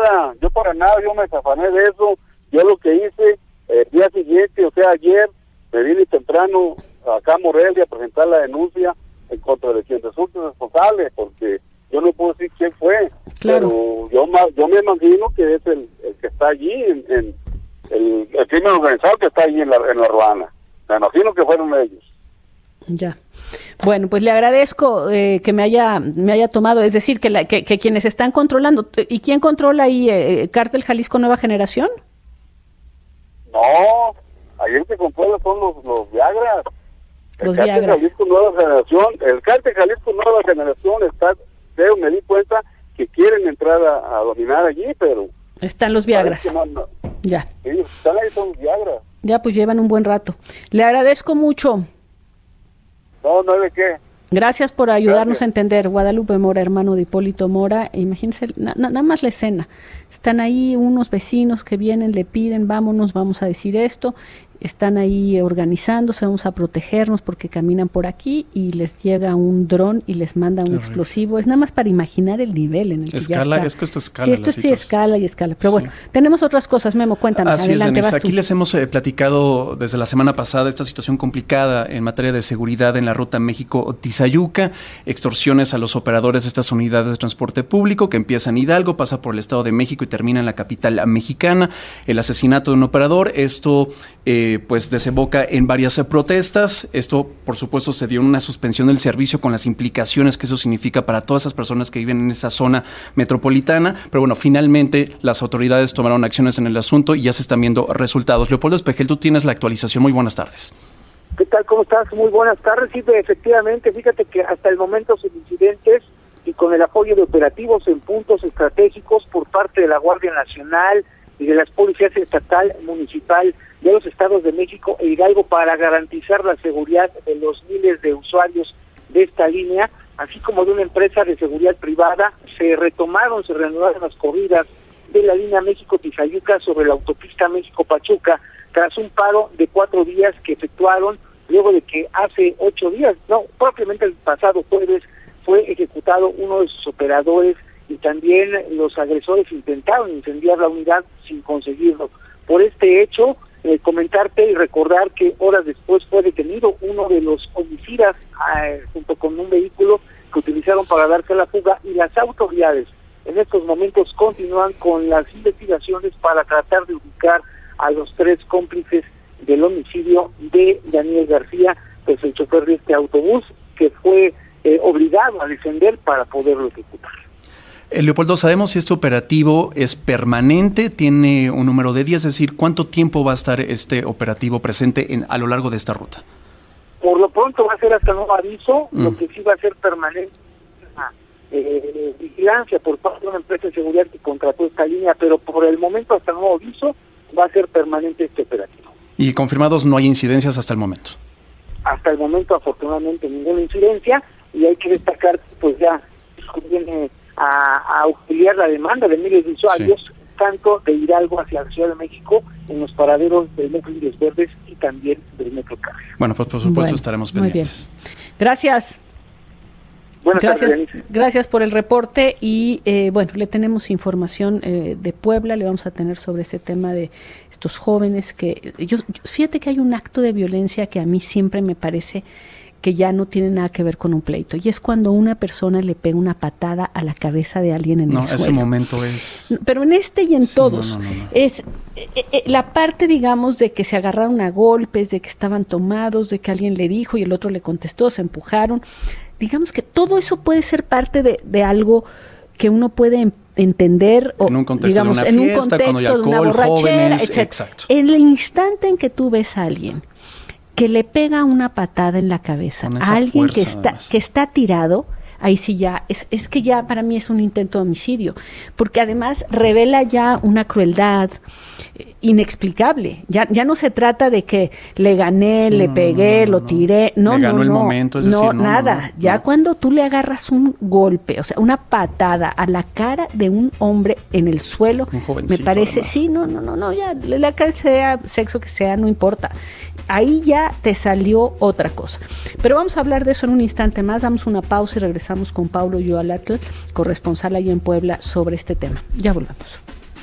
me zafané de eso. Yo lo que hice, el día siguiente, o sea, ayer, me vine temprano acá a Morelia a presentar la denuncia en contra de quien resulte responsable, porque yo no puedo decir quién fue, claro. Pero yo me imagino que es el que está allí, el crimen organizado que está allí en la Ruana. Me imagino que fueron ellos. Ya. Bueno, pues le agradezco que me haya tomado, es decir, que quienes están controlando. ¿Y quién controla ahí? ¿Cártel Jalisco Nueva Generación? No, ahí el que controla son los Viagras. Los Cártel Viagras. Jalisco Nueva Generación, el Cártel Jalisco Nueva Generación está, me di cuenta que quieren entrar a dominar allí, pero... Están los Viagras. No. Ya. Ellos están ahí, son los Viagras. Ya, pues llevan un buen rato. Le agradezco mucho. No de qué. Gracias por ayudarnos Gracias. a entender. Guadalupe Mora, hermano de Hipólito Mora. Imagínense, nada más la escena. Están ahí unos vecinos que vienen, le piden, vámonos, vamos a decir esto. Están ahí organizándose, vamos a protegernos porque caminan por aquí y les llega un dron y les manda un explosivo. Es nada más para imaginar el nivel en el que Escala, ya está. es que esto escala. Sí, esto sí escala y escala. Pero bueno, tenemos otras cosas, Memo, cuéntame. Así adelante, es, Denise. vas tú. Aquí les hemos platicado desde la semana pasada esta situación complicada en materia de seguridad en la ruta México-Tizayuca, extorsiones a los operadores de estas unidades de transporte público que empiezan en Hidalgo, pasa por el Estado de México y termina en la capital mexicana. El asesinato de un operador, esto pues desemboca en varias protestas. Esto, por supuesto, se dio en una suspensión del servicio con las implicaciones que eso significa para todas esas personas que viven en esa zona metropolitana. Pero bueno, finalmente las autoridades tomaron acciones en el asunto y ya se están viendo resultados. Leopoldo Espejel, tú tienes la actualización. Muy buenas tardes. ¿Qué tal? ¿Cómo estás? Muy buenas tardes. Sí, efectivamente, fíjate que hasta el momento sin incidentes y con el apoyo de operativos en puntos estratégicos por parte de la Guardia Nacional y de las policías estatal, municipal de los estados de México e Hidalgo para garantizar la seguridad de los miles de usuarios de esta línea, así como de una empresa de seguridad privada, se reanudaron las corridas de la línea México-Tizayuca sobre la autopista México-Pachuca, tras un paro de 4 días que efectuaron luego de que hace 8 días, propiamente el pasado jueves, fue ejecutado uno de sus operadores y también los agresores intentaron incendiar la unidad sin conseguirlo. Por este hecho, comentarte y recordar que horas después fue detenido uno de los homicidas junto con un vehículo que utilizaron para darse la fuga, y las autoridades en estos momentos continúan con las investigaciones para tratar de ubicar a los 3 cómplices del homicidio de Daniel García, pues el chofer de este autobús que fue obligado a descender para poderlo ejecutar. Leopoldo, ¿sabemos si este operativo es permanente? ¿Tiene un número de días? Es decir, ¿cuánto tiempo va a estar este operativo presente a lo largo de esta ruta? Por lo pronto va a ser hasta nuevo aviso, lo que sí va a ser permanente vigilancia por parte de una empresa de seguridad que contrató esta línea, pero por el momento hasta nuevo aviso va a ser permanente este operativo. Y confirmados, no hay incidencias hasta el momento. Hasta el momento, afortunadamente, ninguna incidencia, y hay que destacar que pues ya viene a auxiliar la demanda de miles de usuarios, tanto de Hidalgo hacia la Ciudad de México, en los paraderos del Metro Indios Verdes y también del Metro Carril. Bueno, pues por supuesto estaremos pendientes. Muy bien. Gracias. Gracias por el reporte y le tenemos información de Puebla, le vamos a tener sobre ese tema de estos jóvenes que fíjate que hay un acto de violencia que a mí siempre me parece que ya no tiene nada que ver con un pleito, y es cuando una persona le pega una patada a la cabeza de alguien en el suelo. No, ese momento es... Pero en este y en todos, es la parte, digamos, de que se agarraron a golpes, de que estaban tomados, de que alguien le dijo y el otro le contestó, se empujaron. Digamos que todo eso puede ser parte de algo que uno puede entender, o en un contexto, digamos, de una fiesta, cuando hay alcohol, de una borrachera, jóvenes, etc. Exacto. En el instante en que tú ves a alguien que le pega una patada en la cabeza a alguien que está tirado, ahí sí ya, es que ya para mí es un intento de homicidio, porque además revela ya una crueldad inexplicable. Ya no se trata de que le gané, le pegué, lo tiré, me ganó el momento, es decir, nada. Ya cuando tú le agarras un golpe, o sea, una patada a la cara de un hombre en el suelo, me parece, además. Ya la cara sea, sexo que sea, no importa. Ahí ya te salió otra cosa. Pero vamos a hablar de eso en un instante más. Damos una pausa y regresamos con Paulo Yoalatl, corresponsal allí en Puebla, sobre este tema. Ya volvemos.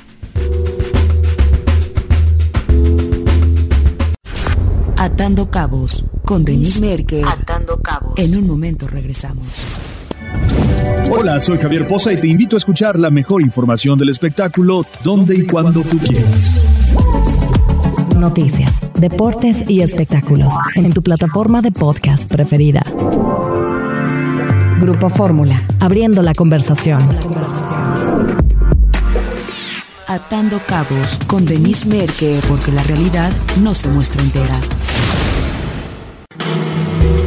Atando Cabos con Denise Merker. Atando Cabos. En un momento regresamos. Hola, soy Javier Poza y te invito a escuchar la mejor información del espectáculo donde y cuando tú quieras. Noticias, deportes y espectáculos en tu plataforma de podcast preferida. Grupo Fórmula, abriendo la conversación. Atando Cabos con Denise Merker, porque la realidad no se muestra entera.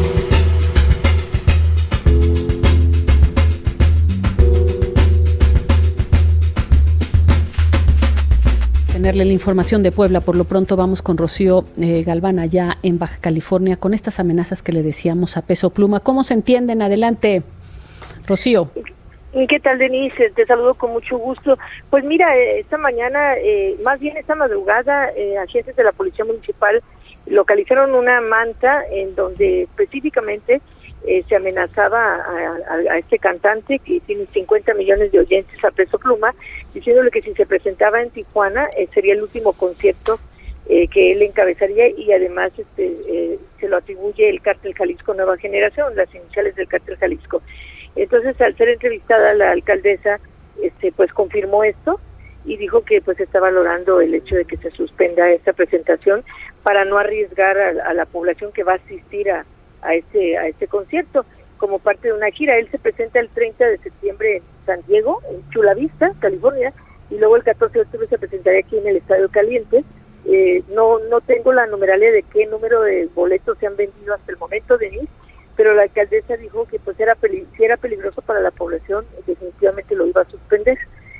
tenerle la información de Puebla. Por lo pronto vamos con Rocío Galván allá en Baja California con estas amenazas que le decíamos a Peso Pluma. ¿Cómo se entienden? Adelante, Rocío. ¿Qué tal, Denise? Te saludo con mucho gusto. Pues mira, esta mañana, más bien esta madrugada, agentes de la Policía Municipal localizaron una manta en donde específicamente se amenazaba a este cantante que tiene 50 millones de oyentes, a Peso Pluma, diciéndole que si se presentaba en Tijuana sería el último concierto que él encabezaría, y además se lo atribuye el Cártel Jalisco Nueva Generación, las iniciales del Cártel Jalisco. Entonces, al ser entrevistada la alcaldesa, pues confirmó esto y dijo que pues está valorando el hecho de que se suspenda esta presentación para no arriesgar a la población que va a asistir a este concierto como parte de una gira. Él se presenta el 30 de septiembre en San Diego, en Chula Vista, California, y luego el 14 de octubre se presentaría aquí en el Estadio Caliente. No tengo la numeralia de qué número de boletos se han vendido hasta el momento, Denise, pero la alcaldesa dijo que pues si era peligroso para la población, definitivamente lo iba a suspender.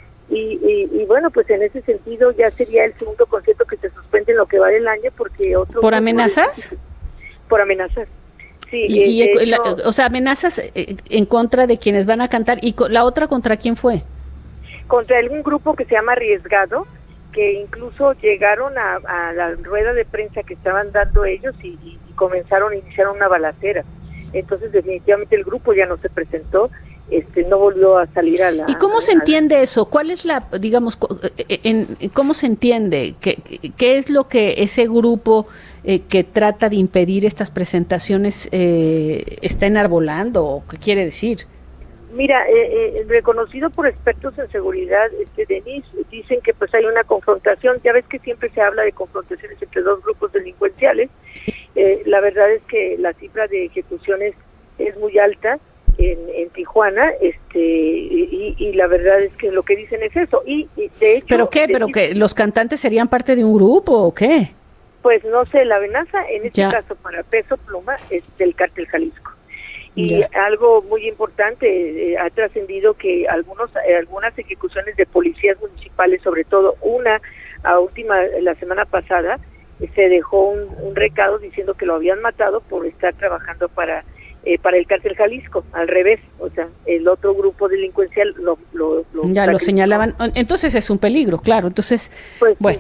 Y bueno, pues en ese sentido ya sería el segundo concierto que se suspende en lo que va del año, porque otro... ¿Por amenazas? Por amenazas. Sí, o sea, amenazas en contra de quienes van a cantar. ¿Y la otra contra quién fue? Contra algún grupo que se llama Arriesgado, que incluso llegaron a la rueda de prensa que estaban dando ellos y iniciaron una balacera. Entonces definitivamente el grupo ya no se presentó, no volvió a salir a la... ¿Y cómo se entiende eso? ¿Cuál es cómo se entiende? ¿Qué es lo que ese grupo que trata de impedir estas presentaciones está enarbolando, o qué quiere decir? Mira, reconocido por expertos en seguridad, Denise, dicen que pues hay una confrontación. Ya ves que siempre se habla de confrontaciones entre dos grupos delincuenciales. La verdad es que la cifra de ejecuciones es muy alta en Tijuana, y la verdad es que lo que dicen es eso. Y de hecho... ¿Pero qué? ¿Pero que los cantantes serían parte de un grupo o qué? Pues no sé, la amenaza en este caso para Peso Pluma es del Cártel Jalisco. Y algo muy importante, ha trascendido que algunas ejecuciones de policías municipales, sobre todo la semana pasada, se dejó un recado diciendo que lo habían matado por estar trabajando para el Cártel Jalisco, al revés, o sea, el otro grupo delincuencial lo señalaban. Entonces es un peligro, claro. Entonces, pues, bueno,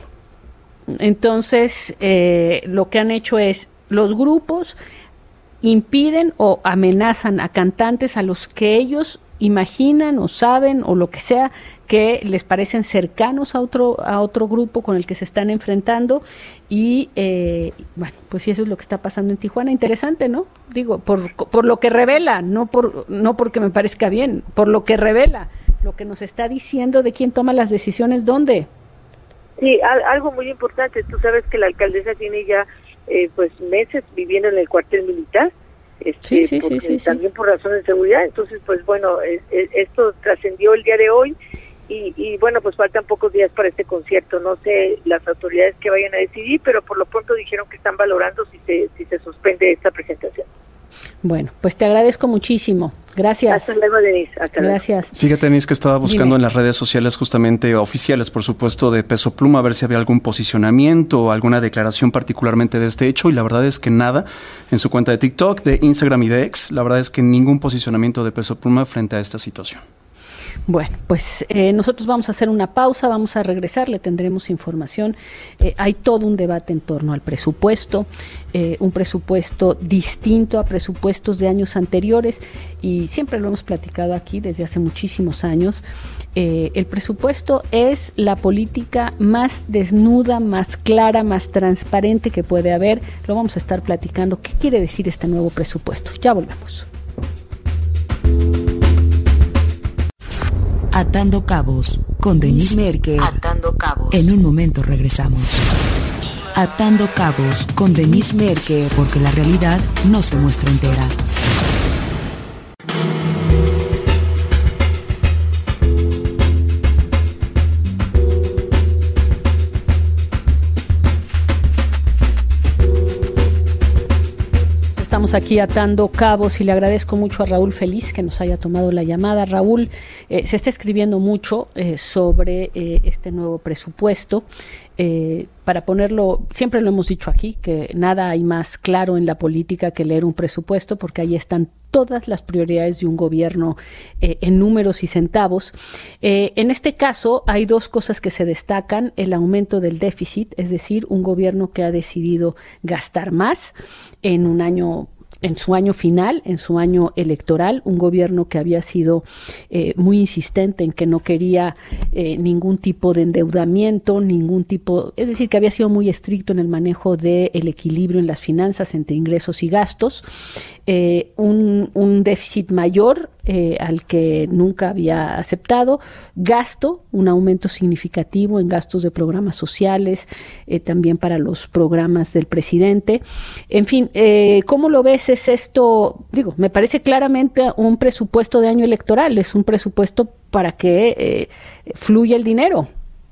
entonces lo que han hecho es los grupos impiden o amenazan a cantantes a los que ellos imaginan o saben o lo que sea que les parecen cercanos a otro grupo con el que se están enfrentando, y bueno, pues sí, eso es lo que está pasando en Tijuana. Interesante, ¿no? Digo, por lo que revela, no porque me parezca bien, por lo que revela, lo que nos está diciendo de quién toma las decisiones, dónde. Sí, algo muy importante. Tú sabes que la alcaldesa tiene ya pues meses viviendo en el cuartel militar, sí, también por razones de seguridad. Entonces, pues bueno, esto trascendió el día de hoy, y bueno, pues faltan pocos días para este concierto. No sé las autoridades que vayan a decidir, pero por lo pronto dijeron que están valorando si se suspende esta presentación. Bueno, pues te agradezco muchísimo. Gracias. Hasta luego, Denise. Gracias. Fíjate, Denise, que estaba buscando en las redes sociales justamente oficiales, por supuesto, de Peso Pluma, a ver si había algún posicionamiento o alguna declaración particularmente de este hecho, y la verdad es que nada. En su cuenta de TikTok, de Instagram y de X, la verdad es que ningún posicionamiento de Peso Pluma frente a esta situación. Bueno, pues nosotros vamos a hacer una pausa, vamos a regresar, le tendremos información. Hay todo un debate en torno al presupuesto, un presupuesto distinto a presupuestos de años anteriores, y siempre lo hemos platicado aquí desde hace muchísimos años. El presupuesto es la política más desnuda, más clara, más transparente que puede haber. Lo vamos a estar platicando. ¿Qué quiere decir este nuevo presupuesto? Ya volvemos. Atando Cabos con Denise Merker. Atando Cabos. En un momento regresamos. Atando Cabos con Denise Merker, porque la realidad no se muestra entera. Estamos aquí atando cabos y le agradezco mucho a Raúl Feliz que nos haya tomado la llamada. Raúl, se está escribiendo mucho sobre este nuevo presupuesto. Para ponerlo, siempre lo hemos dicho aquí, que nada hay más claro en la política que leer un presupuesto, porque ahí están todas las prioridades de un gobierno en números y centavos. En este caso hay dos cosas que se destacan: el aumento del déficit, es decir, un gobierno que ha decidido gastar más en un año, en su año final, en su año electoral, un gobierno que había sido muy insistente en que no quería ningún tipo de endeudamiento, es decir, que había sido muy estricto en el manejo del equilibrio en las finanzas entre ingresos y gastos, un déficit mayor al que nunca había aceptado, un aumento significativo en gastos de programas sociales, también para los programas del presidente. En fin, ¿cómo lo ves? ¿Es esto? Digo, me parece claramente un presupuesto de año electoral, es un presupuesto para que fluya el dinero.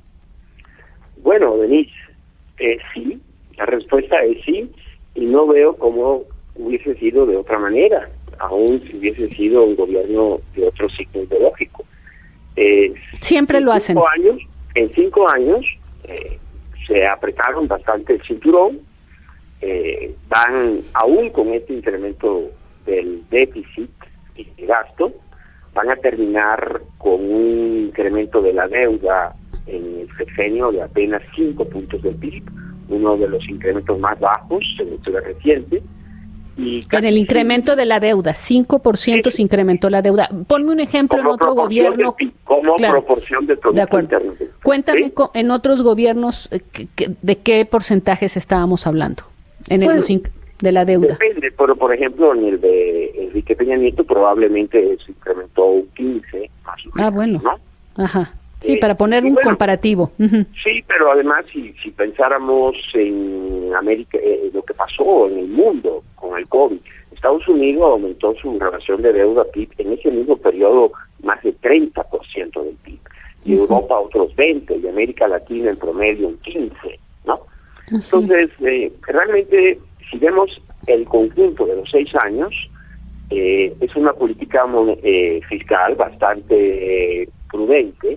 Bueno, Denise, sí, la respuesta es sí, y no veo cómo hubiese sido de otra manera, aún si hubiese sido un gobierno de otro signo ideológico. Siempre lo hacen. En 5 años se apretaron bastante el cinturón, van aún con este incremento del déficit y de gasto, van a terminar con un incremento de la deuda en el sexenio de apenas 5 puntos del PIB, uno de los incrementos más bajos en la historia reciente. Y en el incremento de la deuda, 5% se incrementó la deuda. Ponme un ejemplo en otro gobierno. Como proporción del Producto Interno. Cuéntame en otros gobiernos de qué porcentajes estábamos hablando en el de la deuda. Depende, pero por ejemplo en el de Enrique Peña Nieto probablemente se incrementó un 15 más o menos. Ah, bueno. ¿No? Ajá. Sí, para poner un comparativo. Uh-huh. Sí, pero además si pensáramos en América, lo que pasó en el mundo con el COVID, Estados Unidos aumentó su relación de deuda PIB en ese mismo periodo más de 30% del PIB, y Europa otros 20%, y América Latina en promedio un 15%, ¿no? Entonces, realmente, si vemos el conjunto de los 6 años, es una política fiscal bastante prudente,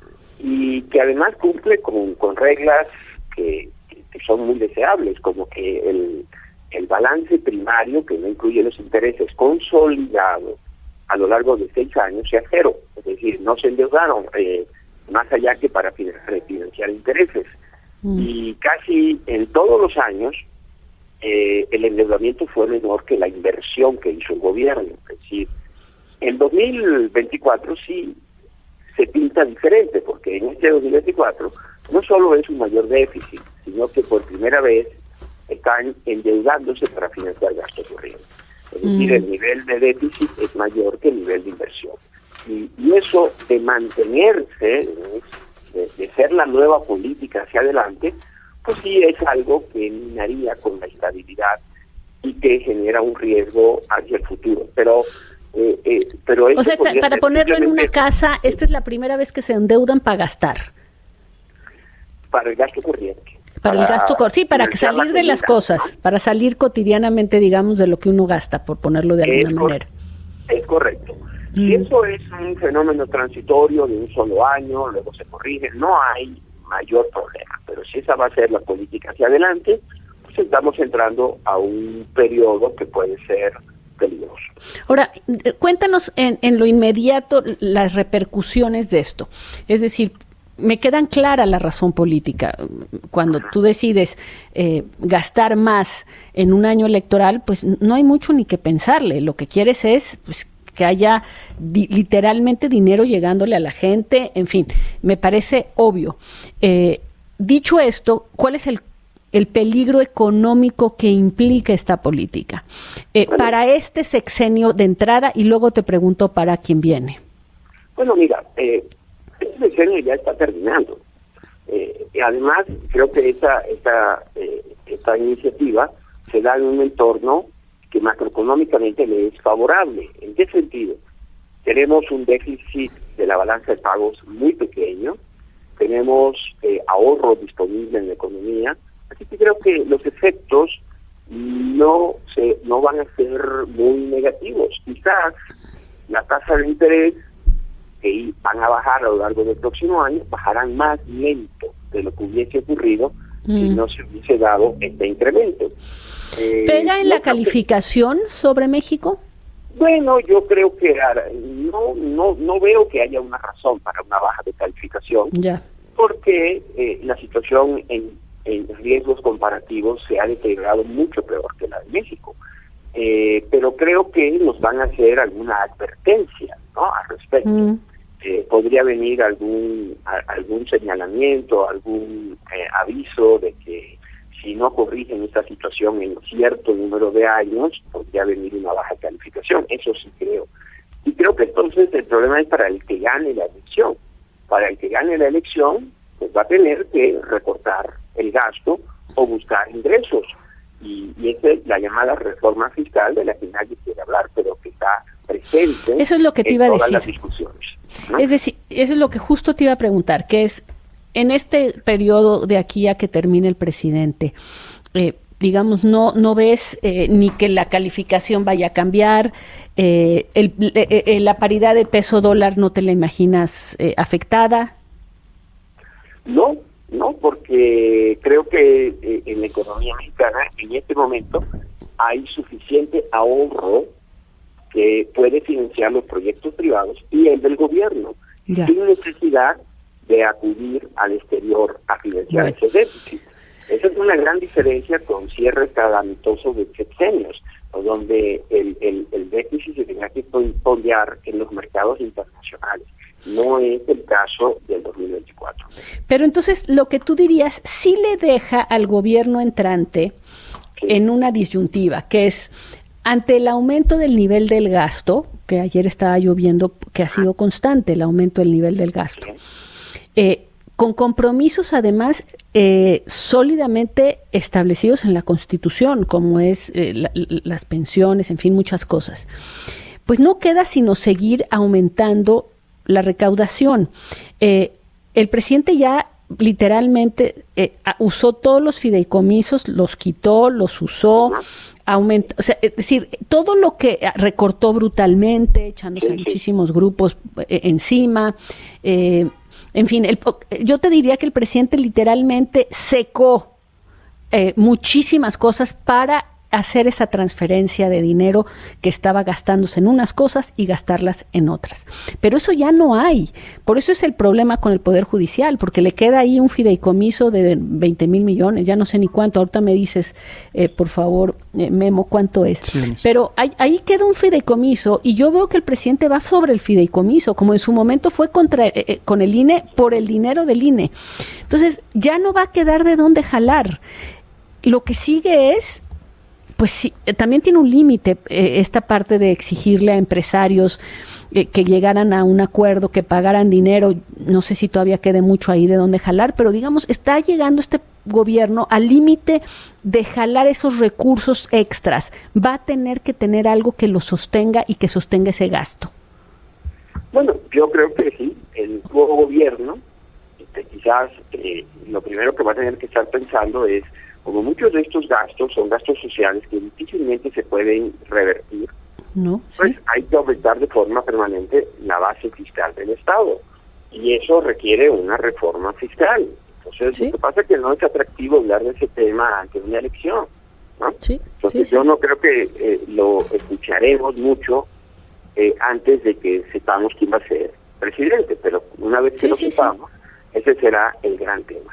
y que además cumple con reglas que son muy deseables, como que el balance primario, que no incluye los intereses consolidados a lo largo de 6 años, sea cero, es decir, no se endeudaron más allá que para financiar intereses. Y casi en todos los años el endeudamiento fue menor que la inversión que hizo el gobierno, es decir, en 2024 sí se pinta diferente, porque en este 2024 no solo es un mayor déficit, sino que por primera vez están endeudándose para financiar gastos corrientes. Es decir, el nivel de déficit es mayor que el nivel de inversión. Y eso de mantenerse, de ser la nueva política hacia adelante, pues sí es algo que minaría con la estabilidad y que genera un riesgo hacia el futuro. Pero o sea, para ponerlo en una casa, esta es la primera vez que se endeudan para gastar. Para el gasto corriente. Para el gasto corriente, sí, para que salir de las cosas, ¿no? Para salir cotidianamente, digamos, de lo que uno gasta, por ponerlo de alguna manera. Es correcto. Si eso es un fenómeno transitorio de un solo año, luego se corrige, no hay mayor problema. Pero si esa va a ser la política hacia adelante, pues estamos entrando a un periodo que puede ser peligroso. Ahora, cuéntanos en lo inmediato las repercusiones de esto. Es decir, me quedan clara la razón política. Cuando tú decides gastar más en un año electoral, pues no hay mucho ni que pensarle. Lo que quieres es pues, que haya literalmente dinero llegándole a la gente. En fin, me parece obvio. Dicho esto, ¿cuál es el peligro económico que implica esta política para este sexenio de entrada, y luego te pregunto para quién viene? Bueno, mira, este sexenio ya está terminando. Y además, creo que esta iniciativa se da en un entorno que macroeconómicamente le es favorable. ¿En qué sentido? Tenemos un déficit de la balanza de pagos muy pequeño, tenemos ahorro disponible en la economía. Así que creo que los efectos no van a ser muy negativos. Quizás la tasa de interés que van a bajar a lo largo del próximo año bajarán más lento de lo que hubiese ocurrido si no se hubiese dado este incremento. ¿Pega en la calificación sobre México? Bueno, yo creo que no veo que haya una razón para una baja de calificación, porque la situación en riesgos comparativos se ha deteriorado mucho peor que la de México. Pero creo que nos van a hacer alguna advertencia, ¿no?, al respecto. Podría venir algún señalamiento, algún aviso de que si no corrigen esta situación en cierto número de años, podría venir una baja calificación. Eso sí creo. Y creo que entonces el problema es para el que gane la elección. Para el que gane la elección, pues va a tener que recortar el gasto o buscar ingresos. Y esa es la llamada reforma fiscal de la que nadie quiere hablar, pero que está presente. Eso es lo que te iba a decir. Las discusiones, ¿no? Es decir, eso es lo que justo te iba a preguntar, que es, en este periodo de aquí a que termine el presidente, digamos, no ves ni que la calificación vaya a cambiar, la paridad de peso-dólar no te la imaginas afectada. No, porque creo que en la economía mexicana en este momento hay suficiente ahorro que puede financiar los proyectos privados y el del gobierno, sin necesidad de acudir al exterior a financiar ese déficit. Esa es una gran diferencia con cierres calamitosos de sexenios, donde el déficit se tenía que fondear en los mercados internacionales. No es el caso del 2024. Pero entonces, lo que tú dirías, sí le deja al gobierno entrante en una disyuntiva, que es, ante el aumento del nivel del gasto, que ayer estaba yo viendo que ha sido constante el aumento del nivel del gasto, con compromisos además sólidamente establecidos en la Constitución, como es las pensiones, en fin, muchas cosas, pues no queda sino seguir aumentando la recaudación. El presidente ya literalmente usó todos los fideicomisos, los quitó, los usó, aumentó, o sea, es decir, todo lo que recortó brutalmente, echándose a muchísimos grupos encima, en fin, yo te diría que el presidente literalmente secó muchísimas cosas para hacer esa transferencia de dinero que estaba gastándose en unas cosas y gastarlas en otras. Pero eso ya no hay. Por eso es el problema con el Poder Judicial, porque le queda ahí un fideicomiso de 20,000 millones, ya no sé ni cuánto. Ahorita me dices, por favor, Memo, cuánto es. Sí, pero ahí queda un fideicomiso y yo veo que el presidente va sobre el fideicomiso, como en su momento fue con el INE por el dinero del INE. Entonces, ya no va a quedar de dónde jalar. Lo que sigue es, pues sí, también tiene un límite esta parte de exigirle a empresarios que llegaran a un acuerdo, que pagaran dinero. No sé si todavía quede mucho ahí de dónde jalar, pero digamos, está llegando este gobierno al límite de jalar esos recursos extras. Va a tener que tener algo que lo sostenga y que sostenga ese gasto. Bueno, yo creo que sí, el nuevo gobierno, quizás lo primero que va a tener que estar pensando es, como muchos de estos gastos son gastos sociales que difícilmente se pueden revertir, pues hay que aumentar de forma permanente la base fiscal del Estado. Y eso requiere una reforma fiscal. Entonces, lo que pasa es que no es atractivo hablar de ese tema ante una elección, ¿no? Entonces, yo no creo que lo escucharemos mucho antes de que sepamos quién va a ser presidente. Pero una vez que lo sepamos, ese será el gran tema.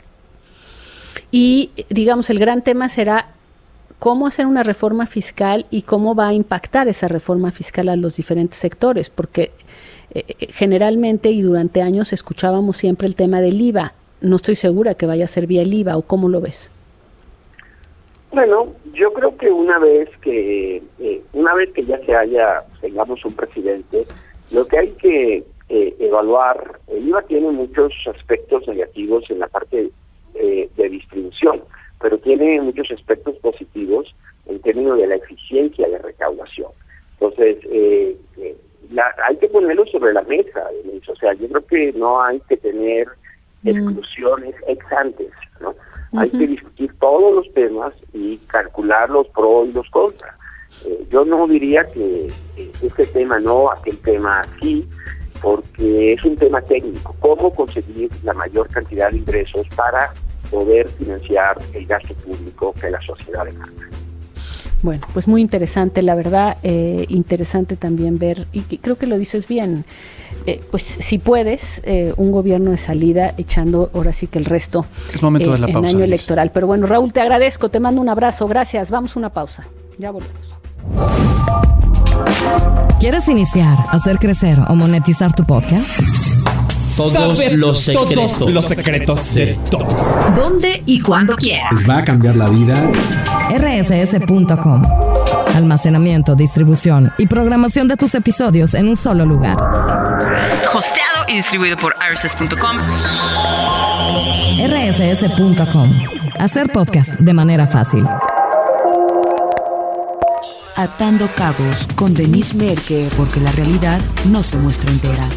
Y, digamos, el gran tema será cómo hacer una reforma fiscal y cómo va a impactar esa reforma fiscal a los diferentes sectores, porque generalmente y durante años escuchábamos siempre el tema del IVA. No estoy segura que vaya a ser vía el IVA, ¿o cómo lo ves? Bueno, yo creo que una vez que ya tengamos un presidente, lo que hay que evaluar, el IVA tiene muchos aspectos negativos en la parte de distribución, pero tiene muchos aspectos positivos en términos de la eficiencia de recaudación. Entonces, hay que ponerlo sobre la mesa, o sea, yo creo que no hay que tener exclusiones ex antes, ¿no? Hay que discutir todos los temas y calcular los pros y los contras. Yo no diría que este tema no, aquel tema sí, porque es un tema técnico. ¿Cómo conseguir la mayor cantidad de ingresos para poder financiar el gasto público que la sociedad demanda? Bueno, pues muy interesante, la verdad, interesante también ver, y creo que lo dices bien, pues si puedes, un gobierno de salida echando ahora sí que el resto es momento de la pausa, en año electoral. Pero bueno, Raúl, te agradezco, te mando un abrazo, gracias, vamos a una pausa, ya volvemos. ¿Quieres iniciar, hacer crecer o monetizar tu podcast? Todos los secretos de todos. ¿Dónde y cuándo quieras? Les va a cambiar la vida. rss.com. Almacenamiento, distribución y programación de tus episodios en un solo lugar. Hosteado y distribuido por rss.com. rss.com. Hacer podcast de manera fácil. Atando Cabos con Denise Merker, porque la realidad no se muestra entera.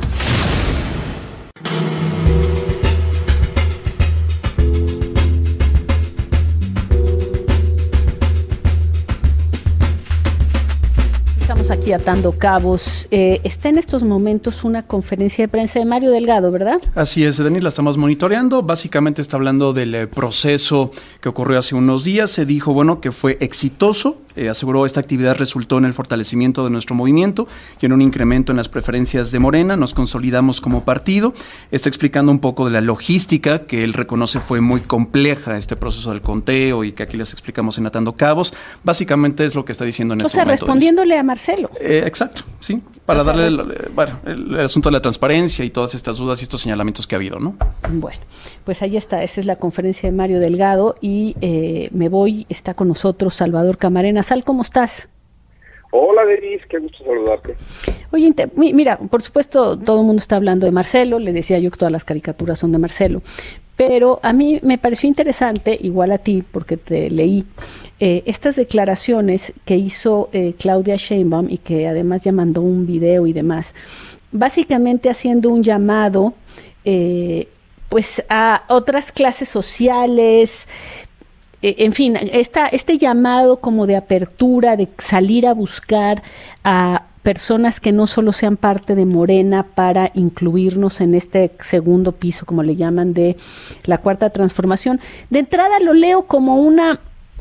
Aquí atando cabos. Está en estos momentos una conferencia de prensa de Mario Delgado, ¿verdad? Así es, Denis, la estamos monitoreando. Básicamente está hablando del proceso que ocurrió hace unos días. Se dijo, bueno, que fue exitoso. Aseguró esta actividad resultó en el fortalecimiento de nuestro movimiento y en un incremento en las preferencias de Morena. Nos consolidamos como partido. Está explicando un poco de la logística que él reconoce fue muy compleja, este proceso del conteo, y que aquí les explicamos en Atando Cabos. Básicamente es lo que está diciendo en este momento. Respondiéndole a Marcelo. Exacto, sí, para darle el asunto de la transparencia y todas estas dudas y estos señalamientos que ha habido, ¿no? Bueno, pues ahí está, esa es la conferencia de Mario Delgado y está con nosotros Salvador Camarena. Sal, ¿cómo estás? Hola, Denise, qué gusto saludarte. Oye, mira, por supuesto, todo el mundo está hablando de Marcelo, le decía yo que todas las caricaturas son de Marcelo, pero a mí me pareció interesante, igual a ti, porque te leí, estas declaraciones que hizo Claudia Sheinbaum y que además ya mandó un video y demás, básicamente haciendo un llamado pues a otras clases sociales, en fin, este llamado como de apertura, de salir a buscar a personas que no solo sean parte de Morena para incluirnos en este segundo piso, como le llaman, de la Cuarta Transformación. De entrada lo leo como una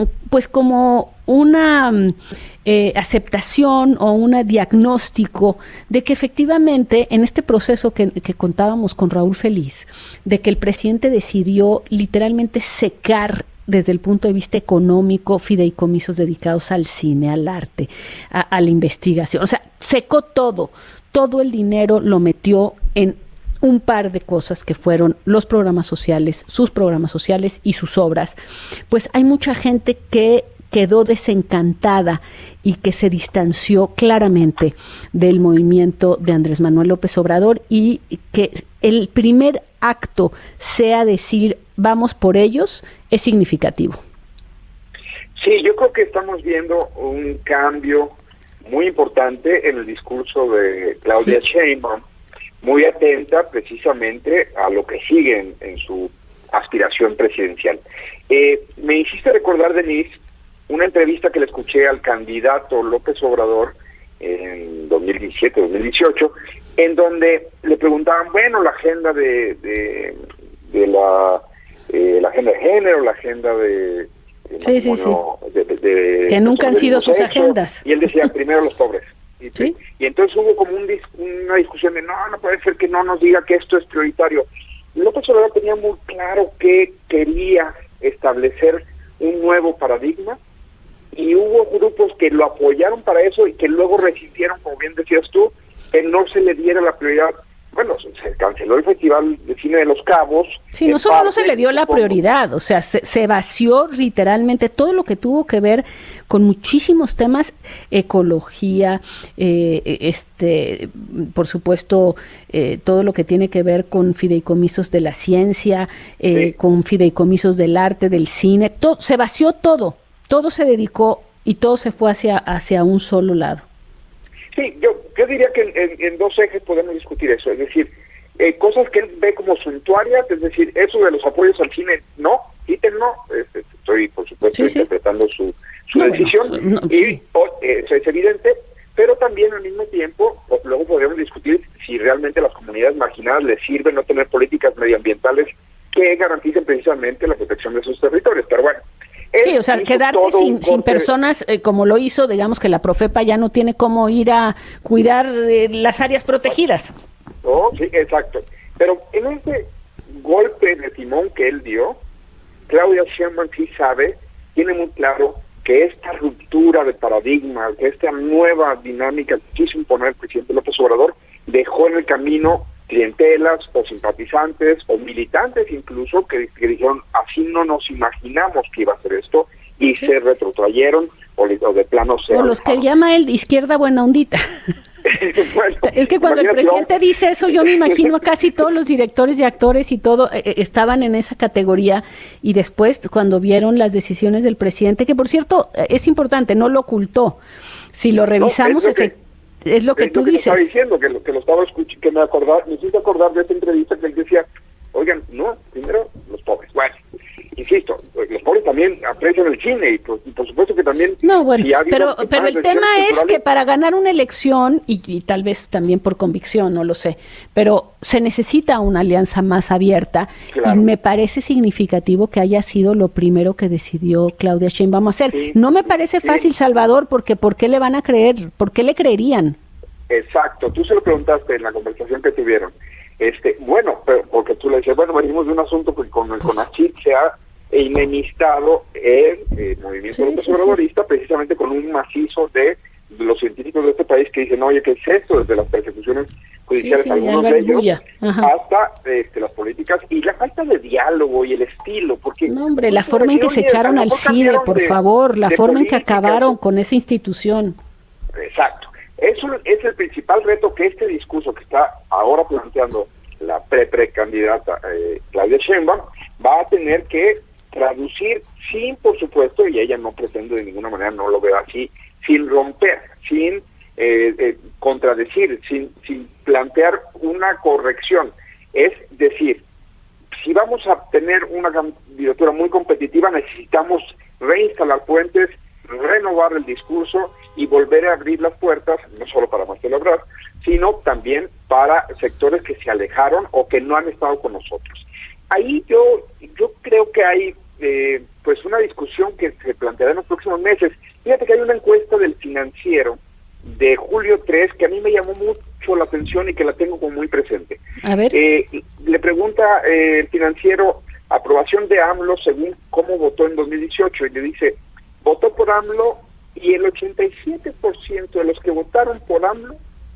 aceptación o un diagnóstico de que efectivamente en este proceso que contábamos con Raúl Feliz, de que el presidente decidió literalmente secar desde el punto de vista económico fideicomisos dedicados al cine, al arte, a la investigación. O sea, secó todo el dinero lo metió en un par de cosas que fueron los programas sociales, sus programas sociales y sus obras. Pues hay mucha gente que quedó desencantada y que se distanció claramente del movimiento de Andrés Manuel López Obrador, y que el primer acto sea decir vamos por ellos es significativo. Sí, yo creo que estamos viendo un cambio muy importante en el discurso de Claudia Sheinbaum, muy atenta precisamente a lo que sigue en su aspiración presidencial. Me hiciste recordar, Denise, una entrevista que le escuché al candidato López Obrador en 2017-2018, en donde le preguntaban, bueno, la agenda de la agenda de género, la agenda de que nunca han sido sus agendas. Y él decía, primero los pobres. Y entonces hubo como una discusión de, no puede ser que no nos diga que esto es prioritario. López Obrador tenía muy claro que quería establecer un nuevo paradigma, y hubo grupos que lo apoyaron para eso y que luego resistieron, como bien decías tú, que no se le diera la prioridad. Bueno, se canceló el Festival de Cine de Los Cabos. Sí, no solo no se le dio la prioridad, o sea, se vació literalmente todo lo que tuvo que ver con muchísimos temas, ecología, por supuesto, todo lo que tiene que ver con fideicomisos de la ciencia, con fideicomisos del arte, del cine, se vació todo se dedicó y todo se fue hacia un solo lado. Sí, yo diría que en dos ejes podemos discutir eso, es decir, cosas que él ve como suntuarias, es decir, eso de los apoyos al cine, no, ¿sí? permiten, no, estoy por supuesto interpretando su decisión, eso es evidente, pero también al mismo tiempo, luego podríamos discutir si realmente a las comunidades marginadas les sirve no tener políticas medioambientales que garanticen precisamente la protección de sus territorios, pero bueno. Sí, o sea, quedarte sin personas, como lo hizo, digamos que la Profepa ya no tiene cómo ir a cuidar las áreas protegidas. Oh, sí, exacto. Pero en este golpe de timón que él dio, Claudia Sheinbaum sí sabe, tiene muy claro que esta ruptura de paradigma, que esta nueva dinámica que quiso imponer el presidente López Obrador, dejó en el camino clientelas o simpatizantes o militantes incluso que dijeron, así no nos imaginamos que iba a hacer esto, y se retrotrayeron o de plano se... O los que llama él de izquierda buena ondita. Bueno, es que cuando el presidente dice eso, yo me imagino a casi todos los directores y actores y todo estaban en esa categoría, y después cuando vieron las decisiones del presidente, que por cierto es importante, no lo ocultó, si lo revisamos es lo que tú dices. Estaba diciendo que lo estaba escuchando, que me hice acordar de esa entrevista que él decía, oigan, no, primero los pobres. Bueno, insisto, los pobres también aprecian el cine y por supuesto que también... No, bueno, pero el tema es que para ganar una elección, y tal vez también por convicción, no lo sé, pero se necesita una alianza más abierta, y me parece significativo que haya sido lo primero que decidió Claudia Sheinbaum hacer. Sí, no me parece fácil, Salvador, porque ¿por qué le van a creer? ¿Por qué le creerían? Exacto, tú se lo preguntaste en la conversación que tuvieron. Bueno, pero porque tú le decías, bueno, venimos de un asunto que con el CONACYT se ha enemistado el movimiento obradorista, precisamente con un macizo de los científicos de este país que dicen, oye, ¿qué es esto? Desde las persecuciones judiciales, algunos de ellos, hasta las políticas y la falta de diálogo y el estilo, porque... No, hombre, la forma en que se echaron al CIDE, por favor, la forma en que acabaron con esa institución. Exacto. Eso es el principal reto que este discurso que está ahora planteando la precandidata Claudia Sheinbaum va a tener que traducir sin, por supuesto, y ella no pretende de ninguna manera, no lo veo así, sin romper, sin contradecir, sin plantear una corrección. Es decir, si vamos a tener una candidatura muy competitiva, necesitamos reinstalar puentes, renovar el discurso y volver a abrir las puertas, no solo para Marcelo Ebrard, sino también para sectores que se alejaron o que no han estado con nosotros. Ahí yo creo que hay pues una discusión que se planteará en los próximos meses. Fíjate que hay una encuesta del Financiero de julio 3 que a mí me llamó mucho la atención y que la tengo como muy presente. A ver. Le pregunta el Financiero aprobación de AMLO según cómo votó en 2018 y le dice, votó por AMLO y el 87% de los que votaron por AMLO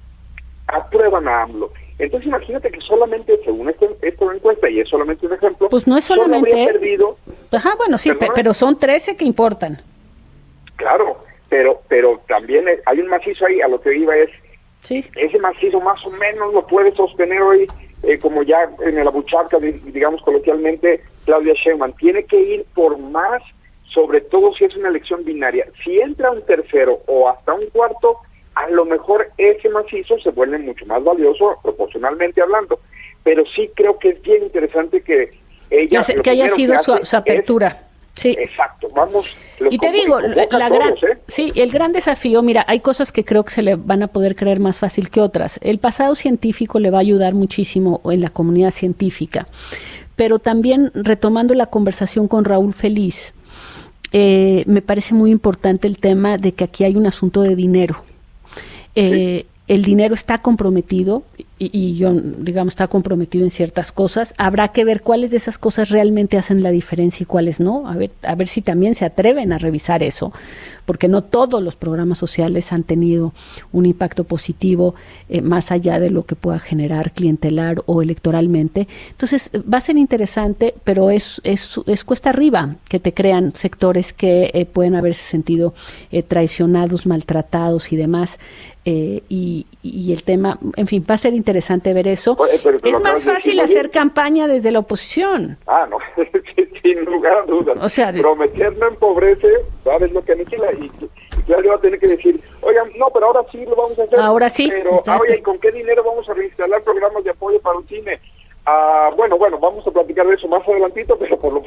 aprueban a AMLO. Entonces imagínate que solamente, según esta encuesta, y es solamente un ejemplo, pues no es solamente perdido. Ajá, bueno, sí, pero son 13 que importan. Claro, pero también hay un macizo ahí, a lo que iba es, ese macizo más o menos lo puede sostener hoy, como ya en la buchaca, digamos coloquialmente, Claudia Sheinbaum. Tiene que ir por más, sobre todo si es una elección binaria. Si entra un tercero o hasta un cuarto, a lo mejor ese macizo se vuelve mucho más valioso proporcionalmente hablando, pero sí creo que es bien interesante que ella... Que haya sido su apertura. Sí. Exacto, vamos... Y te digo, el gran desafío, mira, hay cosas que creo que se le van a poder creer más fácil que otras. El pasado científico le va a ayudar muchísimo en la comunidad científica, pero también retomando la conversación con Raúl Feliz, me parece muy importante el tema de que aquí hay un asunto de dinero. El dinero está comprometido y yo, digamos, está comprometido en ciertas cosas. Habrá que ver cuáles de esas cosas realmente hacen la diferencia y cuáles no. A ver si también se atreven a revisar eso, porque no todos los programas sociales han tenido un impacto positivo más allá de lo que pueda generar clientelar o electoralmente. Entonces, va a ser interesante, pero es cuesta arriba que te crean sectores que pueden haberse sentido traicionados, maltratados y demás. Y el tema, en fin, va a ser interesante ver eso. Pero es más fácil hacer campaña desde la oposición. No, sin lugar a dudas. O sea, prometer no empobrece, ¿sabes lo que aniquila? Y claro, va a tener que decir, oigan, no, pero ahora sí lo vamos a hacer. Ahora sí. Pero, oye, ¿y con qué dinero vamos a reinstalar programas de apoyo para un cine? Bueno, vamos a platicar de eso más adelantito, pero por lo pronto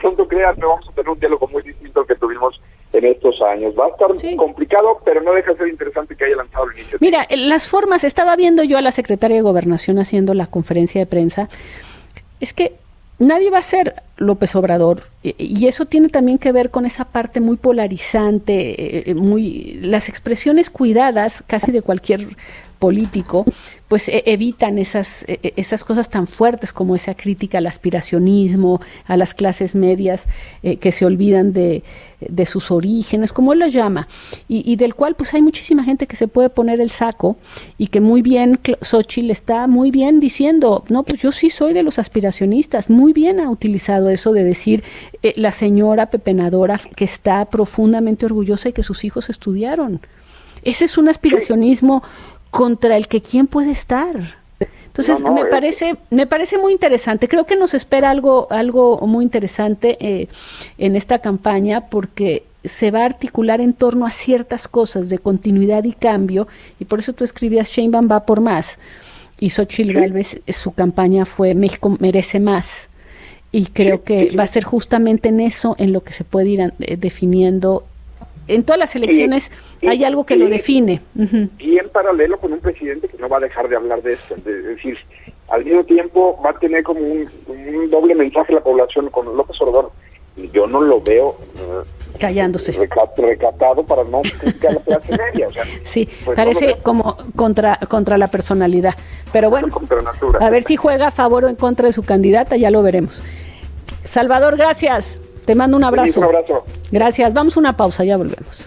créanme, vamos a tener un diálogo muy distinto al que tuvimos en estos años. Va a estar complicado, pero no deja de ser interesante que haya lanzado la iniciativa. Mira, las formas, estaba viendo yo a la secretaria de Gobernación haciendo la conferencia de prensa, es que nadie va a ser López Obrador, y eso tiene también que ver con esa parte muy polarizante, las expresiones cuidadas casi de cualquier político, pues evitan esas cosas tan fuertes como esa crítica al aspiracionismo, a las clases medias que se olvidan de sus orígenes, como él lo llama, y del cual pues hay muchísima gente que se puede poner el saco, y que muy bien Xóchitl está muy bien diciendo, no, pues yo sí soy de los aspiracionistas, muy bien ha utilizado eso de decir la señora pepenadora que está profundamente orgullosa y que sus hijos estudiaron. Ese es un aspiracionismo contra el que quién puede estar. Entonces me parece muy interesante. Creo que nos espera algo muy interesante en esta campaña, porque se va a articular en torno a ciertas cosas de continuidad y cambio, y por eso tú escribías Sheinbaum va por más, y Xóchitl Gálvez, su campaña fue México merece más, y creo que va a ser justamente en eso en lo que se puede ir definiendo. En todas las elecciones hay algo que lo define. Y en paralelo con un presidente que no va a dejar de hablar de esto. Es decir, al mismo tiempo va a tener como un doble mensaje a la población con López Obrador. Yo no lo veo callándose, recatado para no criticar la clase media. O sea, sí, pues parece no como contra la personalidad. Pero bueno, a ver si juega a favor o en contra de su candidata, ya lo veremos. Salvador, gracias. Te mando un abrazo. Un abrazo. Gracias. Vamos a una pausa, ya volvemos.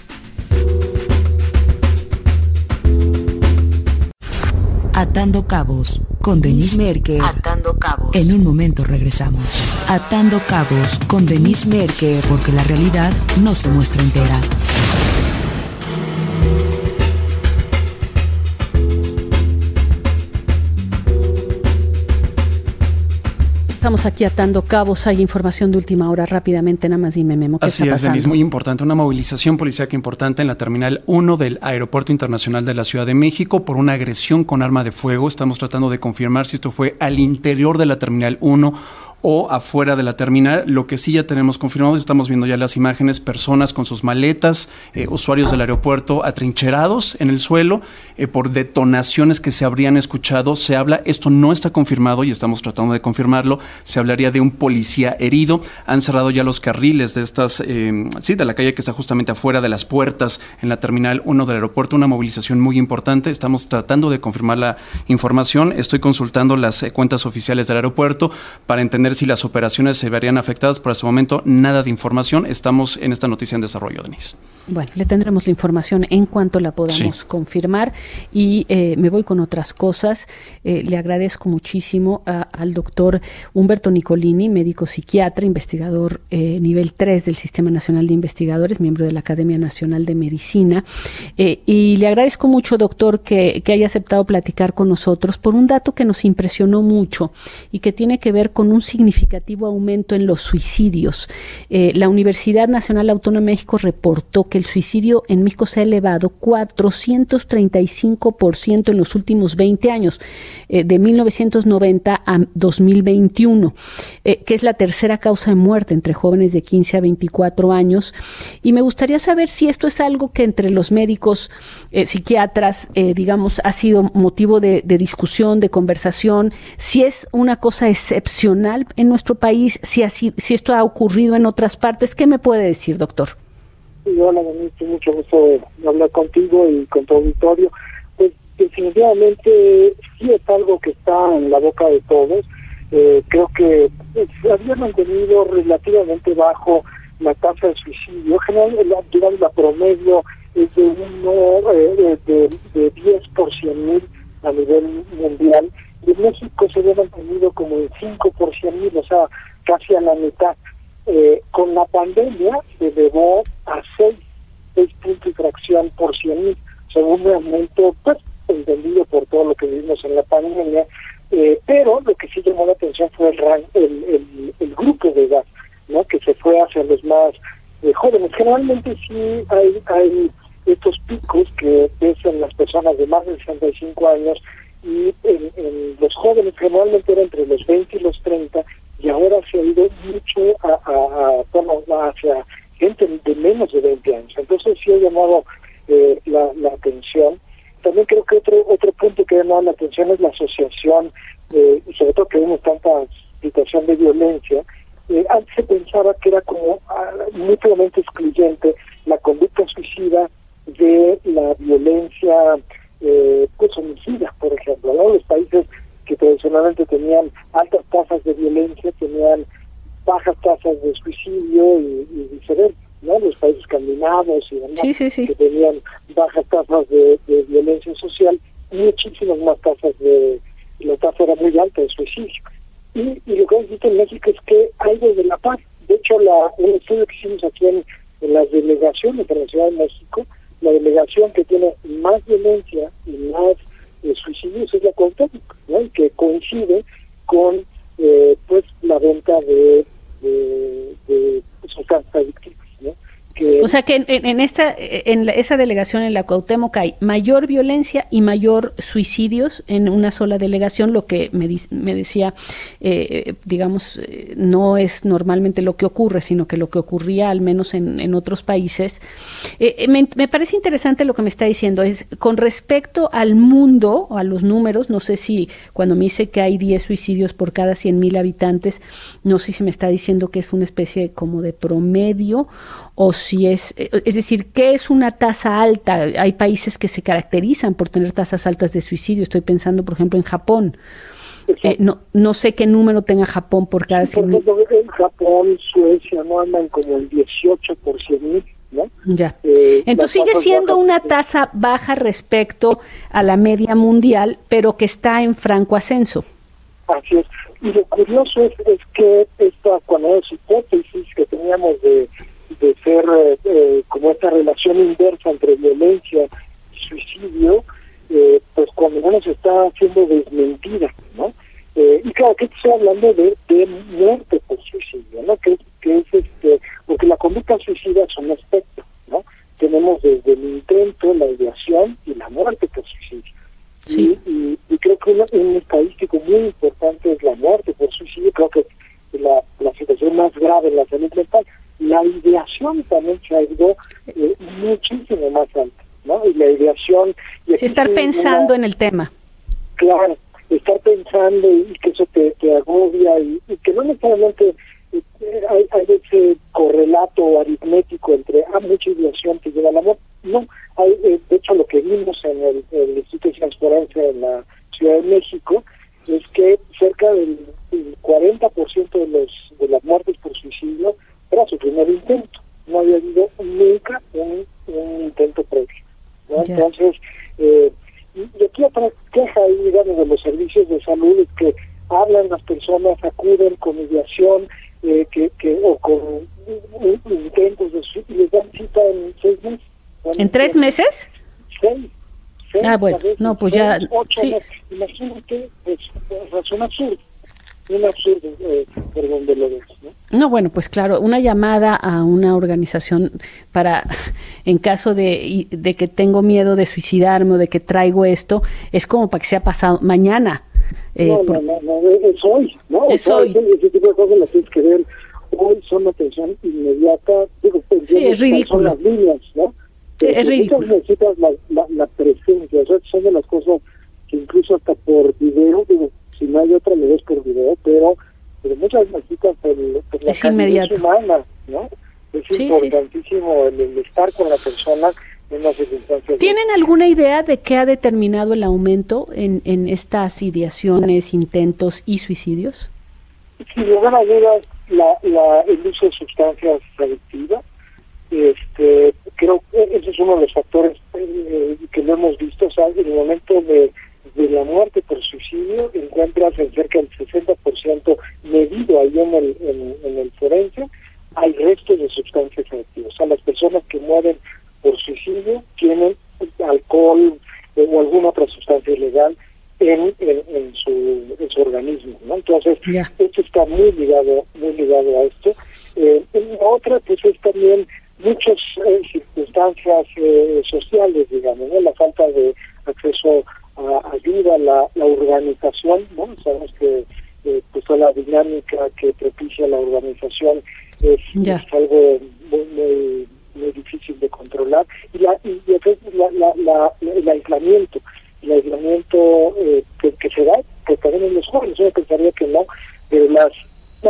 Atando Cabos con Denise Merker. Atando Cabos. En un momento regresamos. Atando Cabos con Denise Merker, porque la realidad no se muestra entera. Estamos aquí atando cabos, hay información de última hora rápidamente, nada más dime, Memo, ¿qué Así está es, pasando? Denise, muy importante, una movilización policíaca importante en la Terminal 1 del Aeropuerto Internacional de la Ciudad de México por una agresión con arma de fuego. Estamos tratando de confirmar si esto fue al interior de la Terminal 1 o afuera de la terminal. Lo que sí ya tenemos confirmado, estamos viendo ya las imágenes, personas con sus maletas, usuarios del aeropuerto atrincherados en el suelo por detonaciones que se habrían escuchado. Se habla, esto no está confirmado y estamos tratando de confirmarlo, se hablaría de un policía herido. Han cerrado ya los carriles de estas, de la calle que está justamente afuera de las puertas en la Terminal 1 del aeropuerto. Una movilización muy importante, estamos tratando de confirmar la información. Estoy consultando las cuentas oficiales del aeropuerto para entender si las operaciones se verían afectadas. Por ese momento, nada de información. Estamos en esta noticia en desarrollo, Denise. Bueno, le tendremos la información en cuanto la podamos confirmar. Y me voy con otras cosas. Le agradezco muchísimo al doctor Humberto Nicolini, médico psiquiatra, investigador nivel 3 del Sistema Nacional de Investigadores, miembro de la Academia Nacional de Medicina. Y le agradezco mucho, doctor, que haya aceptado platicar con nosotros por un dato que nos impresionó mucho y que tiene que ver con un significativo aumento en los suicidios. La Universidad Nacional Autónoma de México reportó que el suicidio en México se ha elevado 435% en los últimos 20 años, de 1990 a 2021, que es la tercera causa de muerte entre jóvenes de 15 a 24 años. Y me gustaría saber si esto es algo que entre los médicos psiquiatras, ha sido motivo de discusión, de conversación, si es una cosa excepcional en nuestro país, si esto ha ocurrido en otras partes. ¿Qué me puede decir, doctor? Sí, hola, mucho gusto hablar contigo y con tu auditorio. Pues definitivamente sí es algo que está en la boca de todos. Creo que se había mantenido relativamente bajo la tasa de suicidio. Generalmente la promedio es de 10 por 100,000 a nivel mundial. Y en México se había mantenido como en 5 por 100,000, o sea, casi a la mitad. Con la pandemia se elevó a 6 puntos y fracción por 100,000, según un aumento pues entendido por todo lo que vivimos en la pandemia, pero lo que sí llamó la atención fue el grupo de edad, ¿no?, que se fue hacia los más jóvenes. Generalmente sí hay estos picos que ves en las personas de más de 65 años, y en los jóvenes generalmente era entre los 20 y los 30, y ahora se ha ido mucho a situación de violencia, antes se pensaba que era como mutuamente excluyente la conducta suicida de la violencia pues homicida, por ejemplo, ¿no? Los países que tradicionalmente tenían altas tasas de violencia tenían bajas tasas de suicidio y viceversa, ¿no? Los países escandinavos y demás, que tenían bajas tasas de violencia social, muchísimas más tasas la tasa era muy alta de suicidio. Y lo que existe en México es que hay desde la paz. De hecho, un estudio que hicimos aquí en las delegaciones de la Ciudad de México, la delegación que tiene más violencia y más suicidios es la Cuauhtémoc, ¿no? Y que coincide con pues la venta de sustancias adictivas, ¿no? O sea que esa delegación en la Cuauhtémoc hay mayor violencia y mayor suicidios en una sola delegación, lo que me decía, digamos, no es normalmente lo que ocurre, sino que lo que ocurría al menos en otros países. Me parece interesante lo que me está diciendo, es con respecto al mundo, o a los números, no sé si cuando me dice que hay 10 suicidios por cada 100,000 habitantes, no sé si me está diciendo que es una especie como de promedio, o si es decir, ¿qué es una tasa alta? Hay países que se caracterizan por tener tasas altas de suicidio. Estoy pensando, por ejemplo, en Japón. No sé qué número tenga Japón por cada 100,000. Por ejemplo, en Japón, Suecia, no andan como el 18 por 100,000, ¿no? Ya. Entonces sigue siendo una tasa baja respecto a la media mundial, pero que está en franco ascenso. Así es. Y lo curioso es que cuando esa hipótesis que teníamos de ser como esta relación inversa entre violencia y suicidio, pues cuando uno se está haciendo desmentida, ¿no? Y claro, que estoy hablando de muerte por suicidio, ¿no? Que es porque la conducta suicida es un aspecto, ¿no? Tenemos desde el intento, la ideación y la muerte por suicidio. Sí. Y creo que un estadístico muy importante es la muerte por suicidio. Creo que la situación más grave en la salud mental. La ideación también se ha ido muchísimo más alta, ¿no? Y la ideación... Sí, estar pensando en el tema. Claro, estar pensando y que eso te agobia y que no necesariamente hay ese correlato aritmético entre mucha ideación que lleva al amor. No, hay, de hecho lo que vimos en el Instituto de Ciencias Forenses en la Ciudad de México es que cerca del 40% de las muertes por suicidio era su primer intento. No había habido nunca un intento previo, ¿no? Yeah. Entonces, y aquí otra queja ahí, digamos, de los servicios de salud es que hablan las personas, acuden con ideación, o con intentos de suicidio, y les dan cita en 6 meses. ¿En 3 meses? 6. Bueno, no, pues 6, ya... 8 sí. meses. Imagínate, es un absurdo. Un absurdo por donde lo ves, ¿no? No, bueno, pues claro, una llamada a una organización para, en caso de que tengo miedo de suicidarme o de que traigo esto, es como para que sea pasado mañana. No, es hoy, ¿no? Es hoy. Ese tipo de cosas las tienes que ver hoy, son atención inmediata. Digo, sí, es ridículo. Son las líneas, ¿no? Sí, es ridículo. Necesitas la presencia, o sea, son de las cosas que incluso hasta por video, digo, si no hay otra, le ves por video, pero muchas necesitas la calidez humana, ¿no? Es importantísimo el estar con la persona en las circunstancias. ¿Tienen alguna idea de qué ha determinado el aumento en estas ideaciones, intentos y suicidios? Sin lugar a dudas, el uso de sustancias adictivas. Creo que ese es uno de los factores que lo hemos visto. O sea, en el momento de la muerte por suicidio encuentras en cerca del 60% medido ahí en el forense, hay restos de sustancias adictivas. O sea, las personas que mueren por suicidio tienen alcohol o alguna otra sustancia ilegal en su organismo, ¿no? Entonces, esto está muy ligado a esto. La otra, pues, es también muchas circunstancias sociales, digamos, ¿no? La falta de acceso a ayuda, la urbanización, ¿no? Sabemos que pues toda la dinámica que propicia la urbanización es algo muy difícil de controlar, y el aislamiento que se da, que también en los jóvenes, uno pensaría que no, pero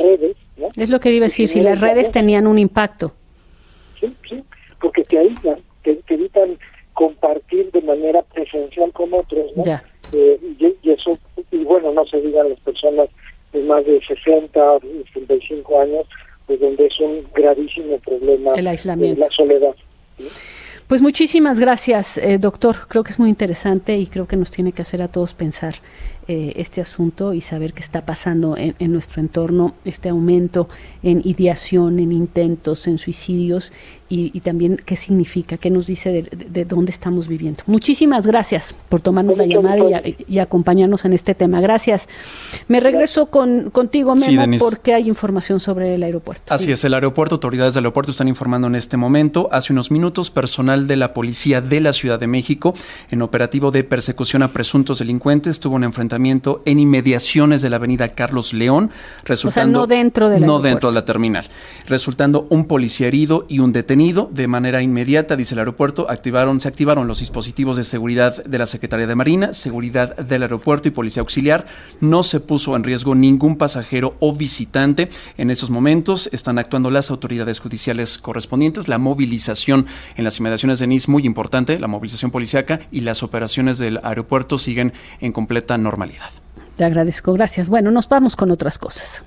redes, ¿no? Es lo que iba a decir, si las redes tenían un impacto. Sí, porque te aíslan, te evitan compartir de manera presencial con otros, ¿no? Ya. Y eso, y bueno, no se digan las personas de más de 60, 65 años, pues donde es un gravísimo problema el aislamiento, la soledad, ¿sí? Pues muchísimas gracias, doctor. Creo que es muy interesante y creo que nos tiene que hacer a todos pensar este asunto y saber qué está pasando en nuestro entorno, este aumento en ideación, en intentos, en suicidios y también qué significa, qué nos dice de dónde estamos viviendo. Muchísimas gracias por tomarnos la llamada y acompañarnos en este tema. Gracias. Me regreso contigo, Memo, sí, porque hay información sobre el aeropuerto. Así es, el aeropuerto, autoridades del aeropuerto están informando en este momento. Hace unos minutos, personal de la Policía de la Ciudad de México, en operativo de persecución a presuntos delincuentes, tuvo un enfrentamiento en inmediaciones de la avenida Carlos León, resultando... O sea, no dentro del aeropuerto. No dentro de la terminal, resultando un policía herido y un detenido. De manera inmediata, dice el aeropuerto, se activaron los dispositivos de seguridad de la Secretaría de Marina, seguridad del aeropuerto y policía auxiliar. No se puso en riesgo ningún pasajero o visitante. En estos momentos están actuando las autoridades judiciales correspondientes. La movilización en las inmediaciones de Nice, muy importante, la movilización policíaca, y las operaciones del aeropuerto siguen en completa normalidad. Te agradezco, gracias. Bueno, nos vamos con otras cosas.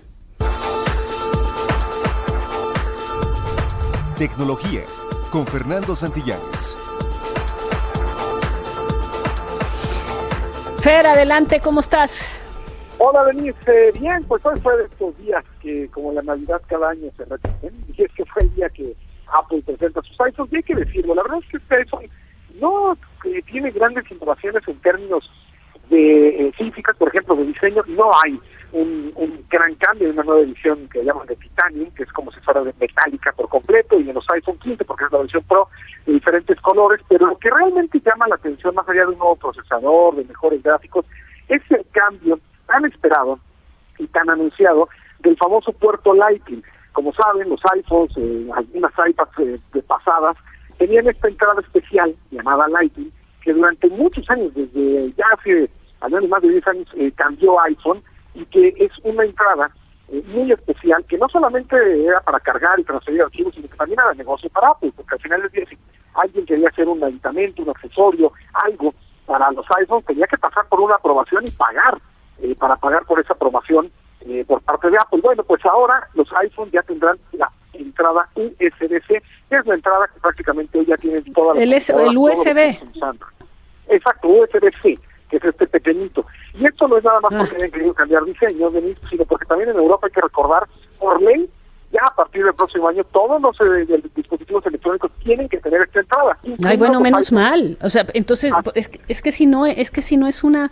Tecnología, con Fernando Santillanes. Fer, adelante, ¿cómo estás? Hola, Denise. Bien, pues hoy fue de estos días que, como la Navidad cada año se repiten, y es que fue el día que Apple presenta sus iPhones, y hay que decirlo, la verdad es que este iPhone no tiene grandes innovaciones en términos de física, por ejemplo, de diseño. No hay un gran cambio, una nueva edición que llaman de Titanium, que es como si fuera de metálica por completo, y en los iPhone 15, porque es la versión Pro, de diferentes colores, pero lo que realmente llama la atención, más allá de un nuevo procesador, de mejores gráficos, es el cambio tan esperado y tan anunciado del famoso puerto Lightning. Como saben, los iPhones, algunas iPads pasadas, tenían esta entrada especial llamada Lightning, que durante muchos años, desde ya hace al menos más de 10 años, cambió iPhone, y que es una entrada muy especial, que no solamente era para cargar y transferir archivos, sino que también era negocio para Apple, porque al final del día, si alguien quería hacer un aditamento, un accesorio, algo para los iPhones, tenía que pasar por una aprobación y pagar, para pagar por esa aprobación por parte de Apple. Bueno, pues ahora los iPhones ya tendrán la entrada USB-C, que es la entrada que prácticamente hoy ya tienen todas las... El USB. Exacto, USB-C, que es este pequeñito. Y esto no es nada más porque hayan querido cambiar diseño, sino porque también en Europa hay que recordar, por ley, ya a partir del próximo año, todos los dispositivos electrónicos tienen que tener esta entrada. Ay, bueno, menos mal. O sea, entonces, es que si no es una...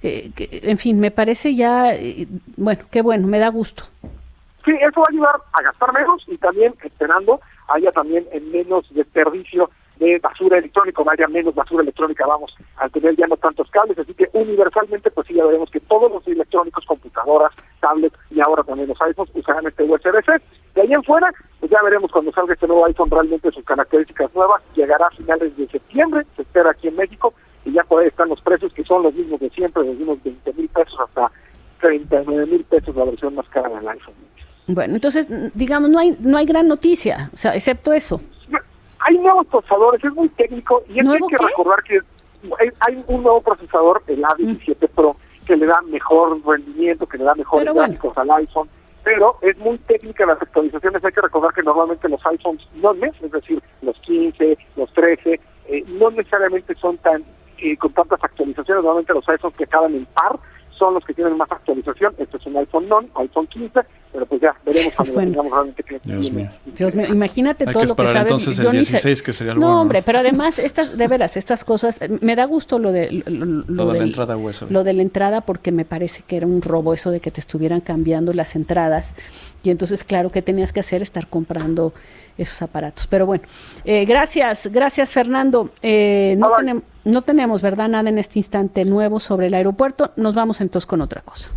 en fin, me parece ya... bueno, qué bueno, me da gusto. Sí, eso va a ayudar a gastar menos y también, esperando, haya también menos desperdicio de basura electrónica, haya menos basura electrónica, vamos, al tener ya no tantos cables, así que universalmente pues sí ya veremos que todos los electrónicos, computadoras, tablets y ahora también los iPhones usarán este USB-C. De ahí en fuera, pues ya veremos cuando salga este nuevo iPhone realmente sus características nuevas, llegará a finales de septiembre, se espera aquí en México, y ya por ahí están los precios que son los mismos de siempre, desde unos 20,000 pesos hasta 39,000 pesos la versión más cara del iPhone. Bueno, entonces, digamos, no hay gran noticia, o sea, excepto eso. Hay nuevos procesadores, es muy técnico, y hay que recordar que hay un nuevo procesador, el A17 Pro, que le da mejor rendimiento, que le da mejores gráficos al iPhone, pero es muy técnica las actualizaciones. Hay que recordar que normalmente los iPhones es decir, los 15, los 13, no necesariamente son con tantas actualizaciones. Normalmente los iPhones que acaban en par son los que tienen más actualización. Este es un iPhone iPhone 15, pero pues ya veremos cuando tengamos realmente que... Dios mío, imagínate todo lo que saben. Entonces el 16, que sería algo bueno. No, hombre, pero además, estas cosas, me da gusto lo de la entrada USB. Lo de la entrada, porque me parece que era un robo eso de que te estuvieran cambiando las entradas, y entonces claro que tenías que hacer estar comprando esos aparatos. Pero bueno, gracias Fernando. No tenemos, ¿verdad?, nada en este instante nuevo sobre el aeropuerto. Nos vamos entonces con otra cosa.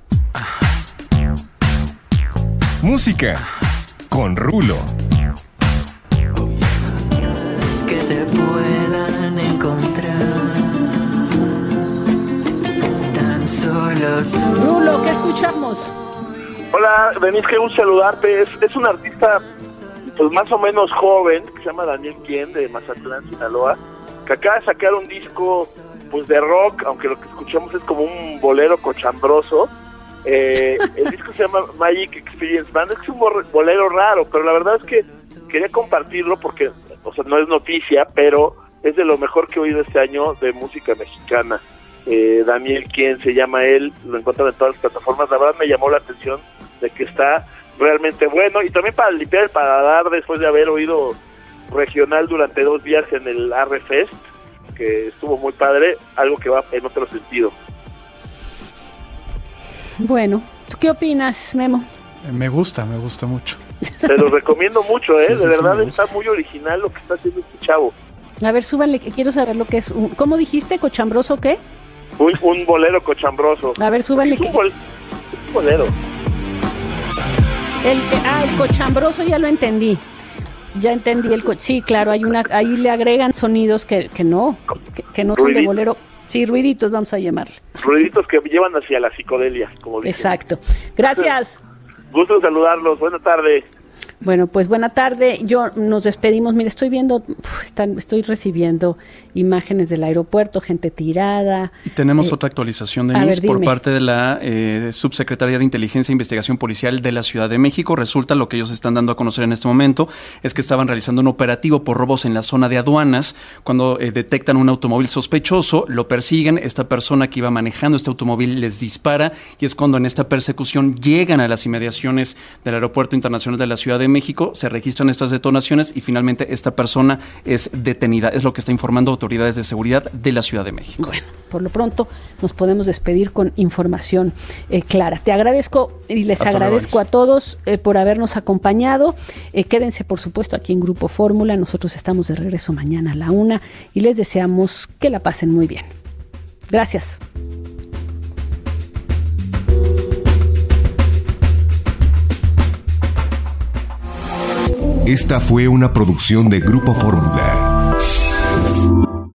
Música con Rulo. Que te puedan encontrar tan solo tú. Rulo, ¿qué escuchamos? Hola, Denise, qué gusto saludarte. Es un artista pues más o menos joven, que se llama Daniel Quien, de Mazatlán, Sinaloa, que acaba de sacar un disco pues de rock, aunque lo que escuchamos es como un bolero cochambroso. El disco se llama Magic Experience Band. Es un bolero raro, pero la verdad es que quería compartirlo porque, o sea, no es noticia, pero es de lo mejor que he oído este año de música mexicana. Daniel Quien se llama él, lo encuentran en todas las plataformas. La verdad me llamó la atención de que está realmente bueno, y también para limpiar el paladar después de haber oído regional durante 2 días en el Arre Fest, que estuvo muy padre, algo que va en otro sentido. Bueno, ¿tú qué opinas, Memo? Me gusta mucho. Te lo recomiendo mucho, Sí, de verdad está muy original lo que está haciendo este chavo. A ver, súbanle, que quiero saber lo que es. ¿Cómo dijiste? ¿Cochambroso qué? Un bolero cochambroso. A ver, súbanle. Es un bolero. El cochambroso ya lo entendí. Ya entendí sí, claro, ahí le agregan sonidos que no son de bolero. Sí, ruiditos, vamos a llamarle. Ruiditos que llevan hacia la psicodelia, como dicen. Exacto. Gracias. Gusto en saludarlos. Buenas tardes. Bueno, pues buena tarde. Nos despedimos. Mira, estoy recibiendo imágenes del aeropuerto, gente tirada. Y tenemos otra actualización, Denise, por parte de la Subsecretaría de Inteligencia e Investigación Policial de la Ciudad de México. Resulta, lo que ellos están dando a conocer en este momento, es que estaban realizando un operativo por robos en la zona de aduanas. Cuando detectan un automóvil sospechoso, lo persiguen. Esta persona que iba manejando este automóvil les dispara, y es cuando en esta persecución llegan a las inmediaciones del Aeropuerto Internacional de la Ciudad de México, se registran estas detonaciones y finalmente esta persona es detenida. Es lo que está informando autoridades de seguridad de la Ciudad de México. Bueno, por lo pronto nos podemos despedir con información clara. Te agradezco y les agradezco a todos por habernos acompañado. Quédense, por supuesto, aquí en Grupo Fórmula. Nosotros estamos de regreso mañana a la 1 y les deseamos que la pasen muy bien. Gracias. Esta fue una producción de Grupo Fórmula.